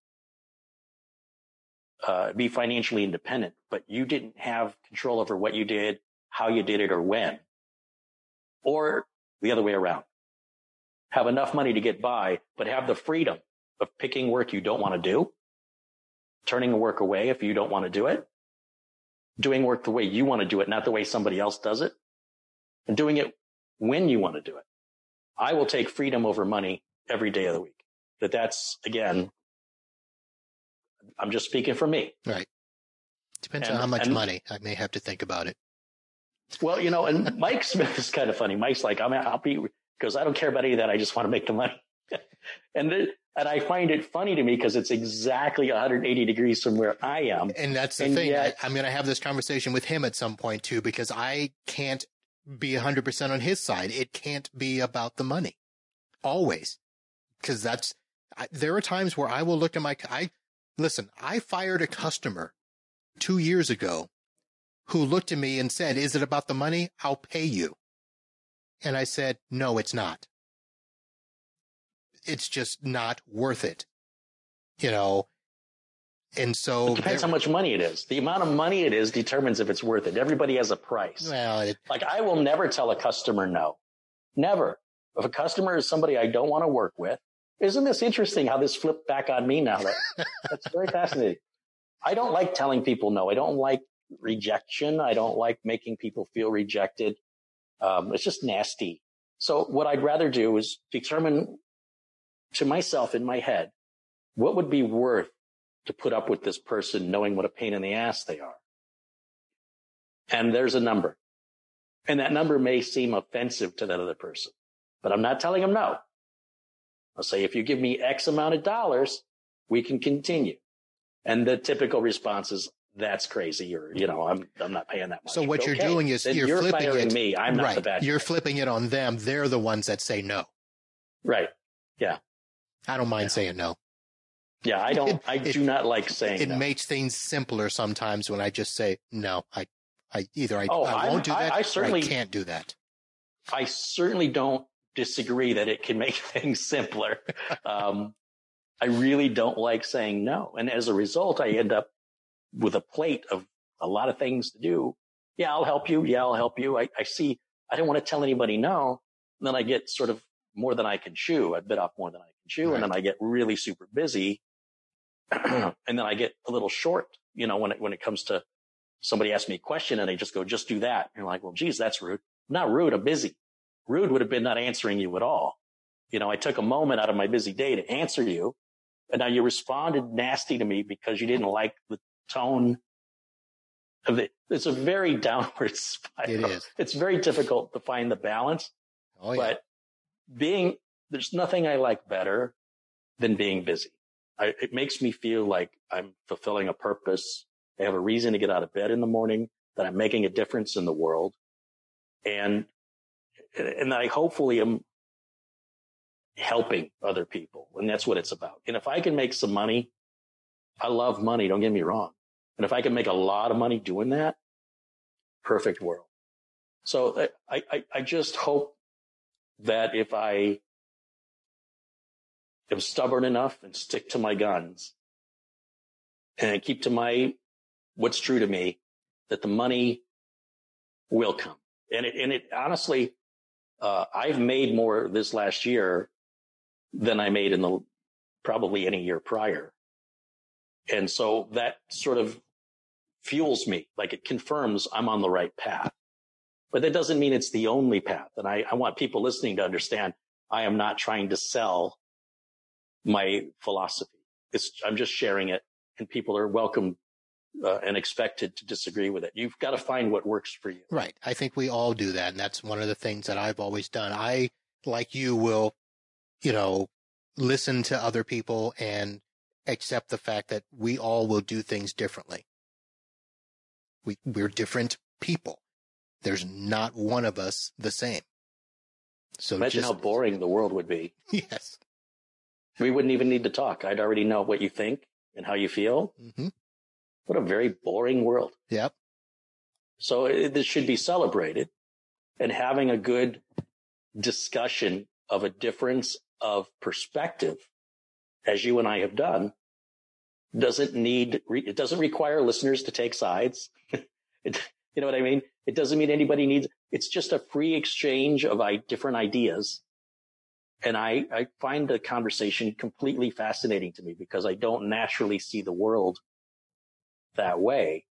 uh, be financially independent, but you didn't have control over what you did, how you did it, or when? Or the other way around. Have enough money to get by, but have the freedom of picking work you don't want to do, turning a work away if you don't want to do it, doing work the way you want to do it, not the way somebody else does it, and doing it when you want to do it. I will take freedom over money every day of the week. But that's, again, I'm just speaking for me. Right. Depends And- on how much and- money. I may have to think about it. Well, you know, and Mike Smith is kind of funny. Mike's like, I'm happy because I don't care about any of that. I just want to make the money. and the, and I find it funny to me because it's exactly one hundred eighty degrees from where I am. And that's the And thing. yet- I, I'm going to have this conversation with him at some point too, because I can't be one hundred percent on his side. It can't be about the money. Always. Because that's, I, there are times where I will look at my, I, listen, I fired a customer two years ago who looked at me and said, is it about the money? I'll pay you. And I said, no, it's not. It's just not worth it. You know, and so It depends there- how much money it is. The amount of money it is determines if it's worth it. Everybody has a price. well, it, Like I will never tell a customer no. Never. If a customer is somebody I don't want to work with, isn't this interesting how this flipped back on me now? That, that's very fascinating. I don't like telling people no. I don't like rejection. I don't like making people feel rejected. Um, it's just nasty. So what I'd rather do is determine to myself in my head, what would be worth to put up with this person knowing what a pain in the ass they are. And there's a number. And that number may seem offensive to that other person, but I'm not telling them no. I'll say, if you give me X amount of dollars, we can continue. And the typical response is, that's crazy, or, you know, I'm, I'm not paying that much. so what Okay, you're doing is then you're, you're flipping firing it. me. I'm not right. the bad You're guy. flipping it on them. They're the ones that say no. Right. I don't mind Yeah. saying no. Yeah. I don't, It- I it- do not like saying It no. makes things simpler sometimes when I just say no. I, I either I, Oh, I I'm- won't do I- that I certainly- or I can't do that. I certainly don't disagree that it can make things simpler. Um, I really don't like saying no. And as a result, I end up with a plate of a lot of things to do. Yeah, I'll help you. Yeah, I'll help you. I, I see, I don't want to tell anybody no. And then I get sort of more than I can chew. I bit off more than I can chew. Right. And then I get really super busy. And then I get a little short, you know, when it, when it comes to somebody asks me a question and I just go, just do that. And you're like, well, geez, that's rude. I'm not rude. I'm busy. Rude would have been not answering you at all. You know, I took a moment out of my busy day to answer you. And now you responded nasty to me because you didn't like the tone of it. It's a very downward spiral. It is. It's very difficult to find the balance, Oh yeah. but being, there's nothing I like better than being busy. I, it makes me feel like I'm fulfilling a purpose. I have a reason to get out of bed in the morning, that I'm making a difference in the world. And, and I hopefully am helping other people. And that's what it's about. And if I can make some money, I love money. Don't get me wrong. And if I can make a lot of money doing that, perfect world. So I, I, I just hope that if I am stubborn enough and stick to my guns and keep to my, what's true to me, that the money will come. And it, and it honestly, uh, I've made more this last year than I made in the probably any year prior. And so that sort of fuels me, like it confirms I'm on the right path. But that doesn't mean it's the only path. And I, I want people listening to understand I am not trying to sell my philosophy. It's, I'm just sharing it, and people are welcome uh, and expected to disagree with it. You've got to find what works for you. Right. I think we all do that. And that's one of the things that I've always done. I, like you, will, you know, listen to other people and accept the fact that we all will do things differently. We, we're different people. There's not one of us the same. So imagine just, how boring the world would be. Yes. We wouldn't even need to talk. I'd already know what you think and how you feel. Mm-hmm. What a very boring world. Yep. So it, this should be celebrated, and having a good discussion of a difference of perspective, as you and I have done, doesn't need, it doesn't require listeners to take sides. it, you know what I mean? It doesn't mean anybody needs, it's just a free exchange of I, different ideas. And I, I find the conversation completely fascinating to me because I don't naturally see the world that way.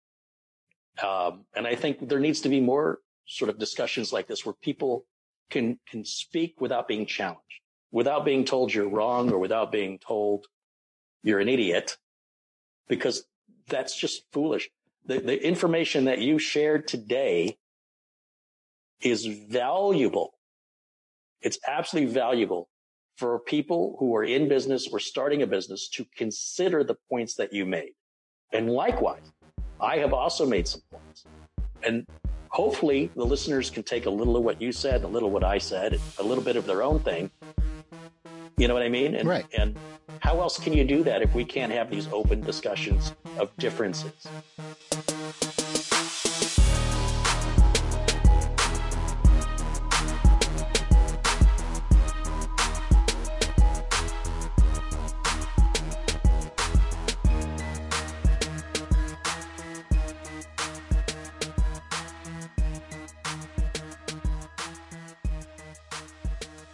Um, and I think there needs to be more sort of discussions like this where people can, can speak without being challenged, without being told you're wrong or without being told you're an idiot, because that's just foolish. The, the information that you shared today is valuable. It's absolutely valuable for people who are in business or starting a business to consider the points that you made. And likewise, I have also made some points. And hopefully the listeners can take a little of what you said, a little what I said, a little bit of their own thing. You know what I mean? And, right. And how else can you do that if we can't have these open discussions of differences?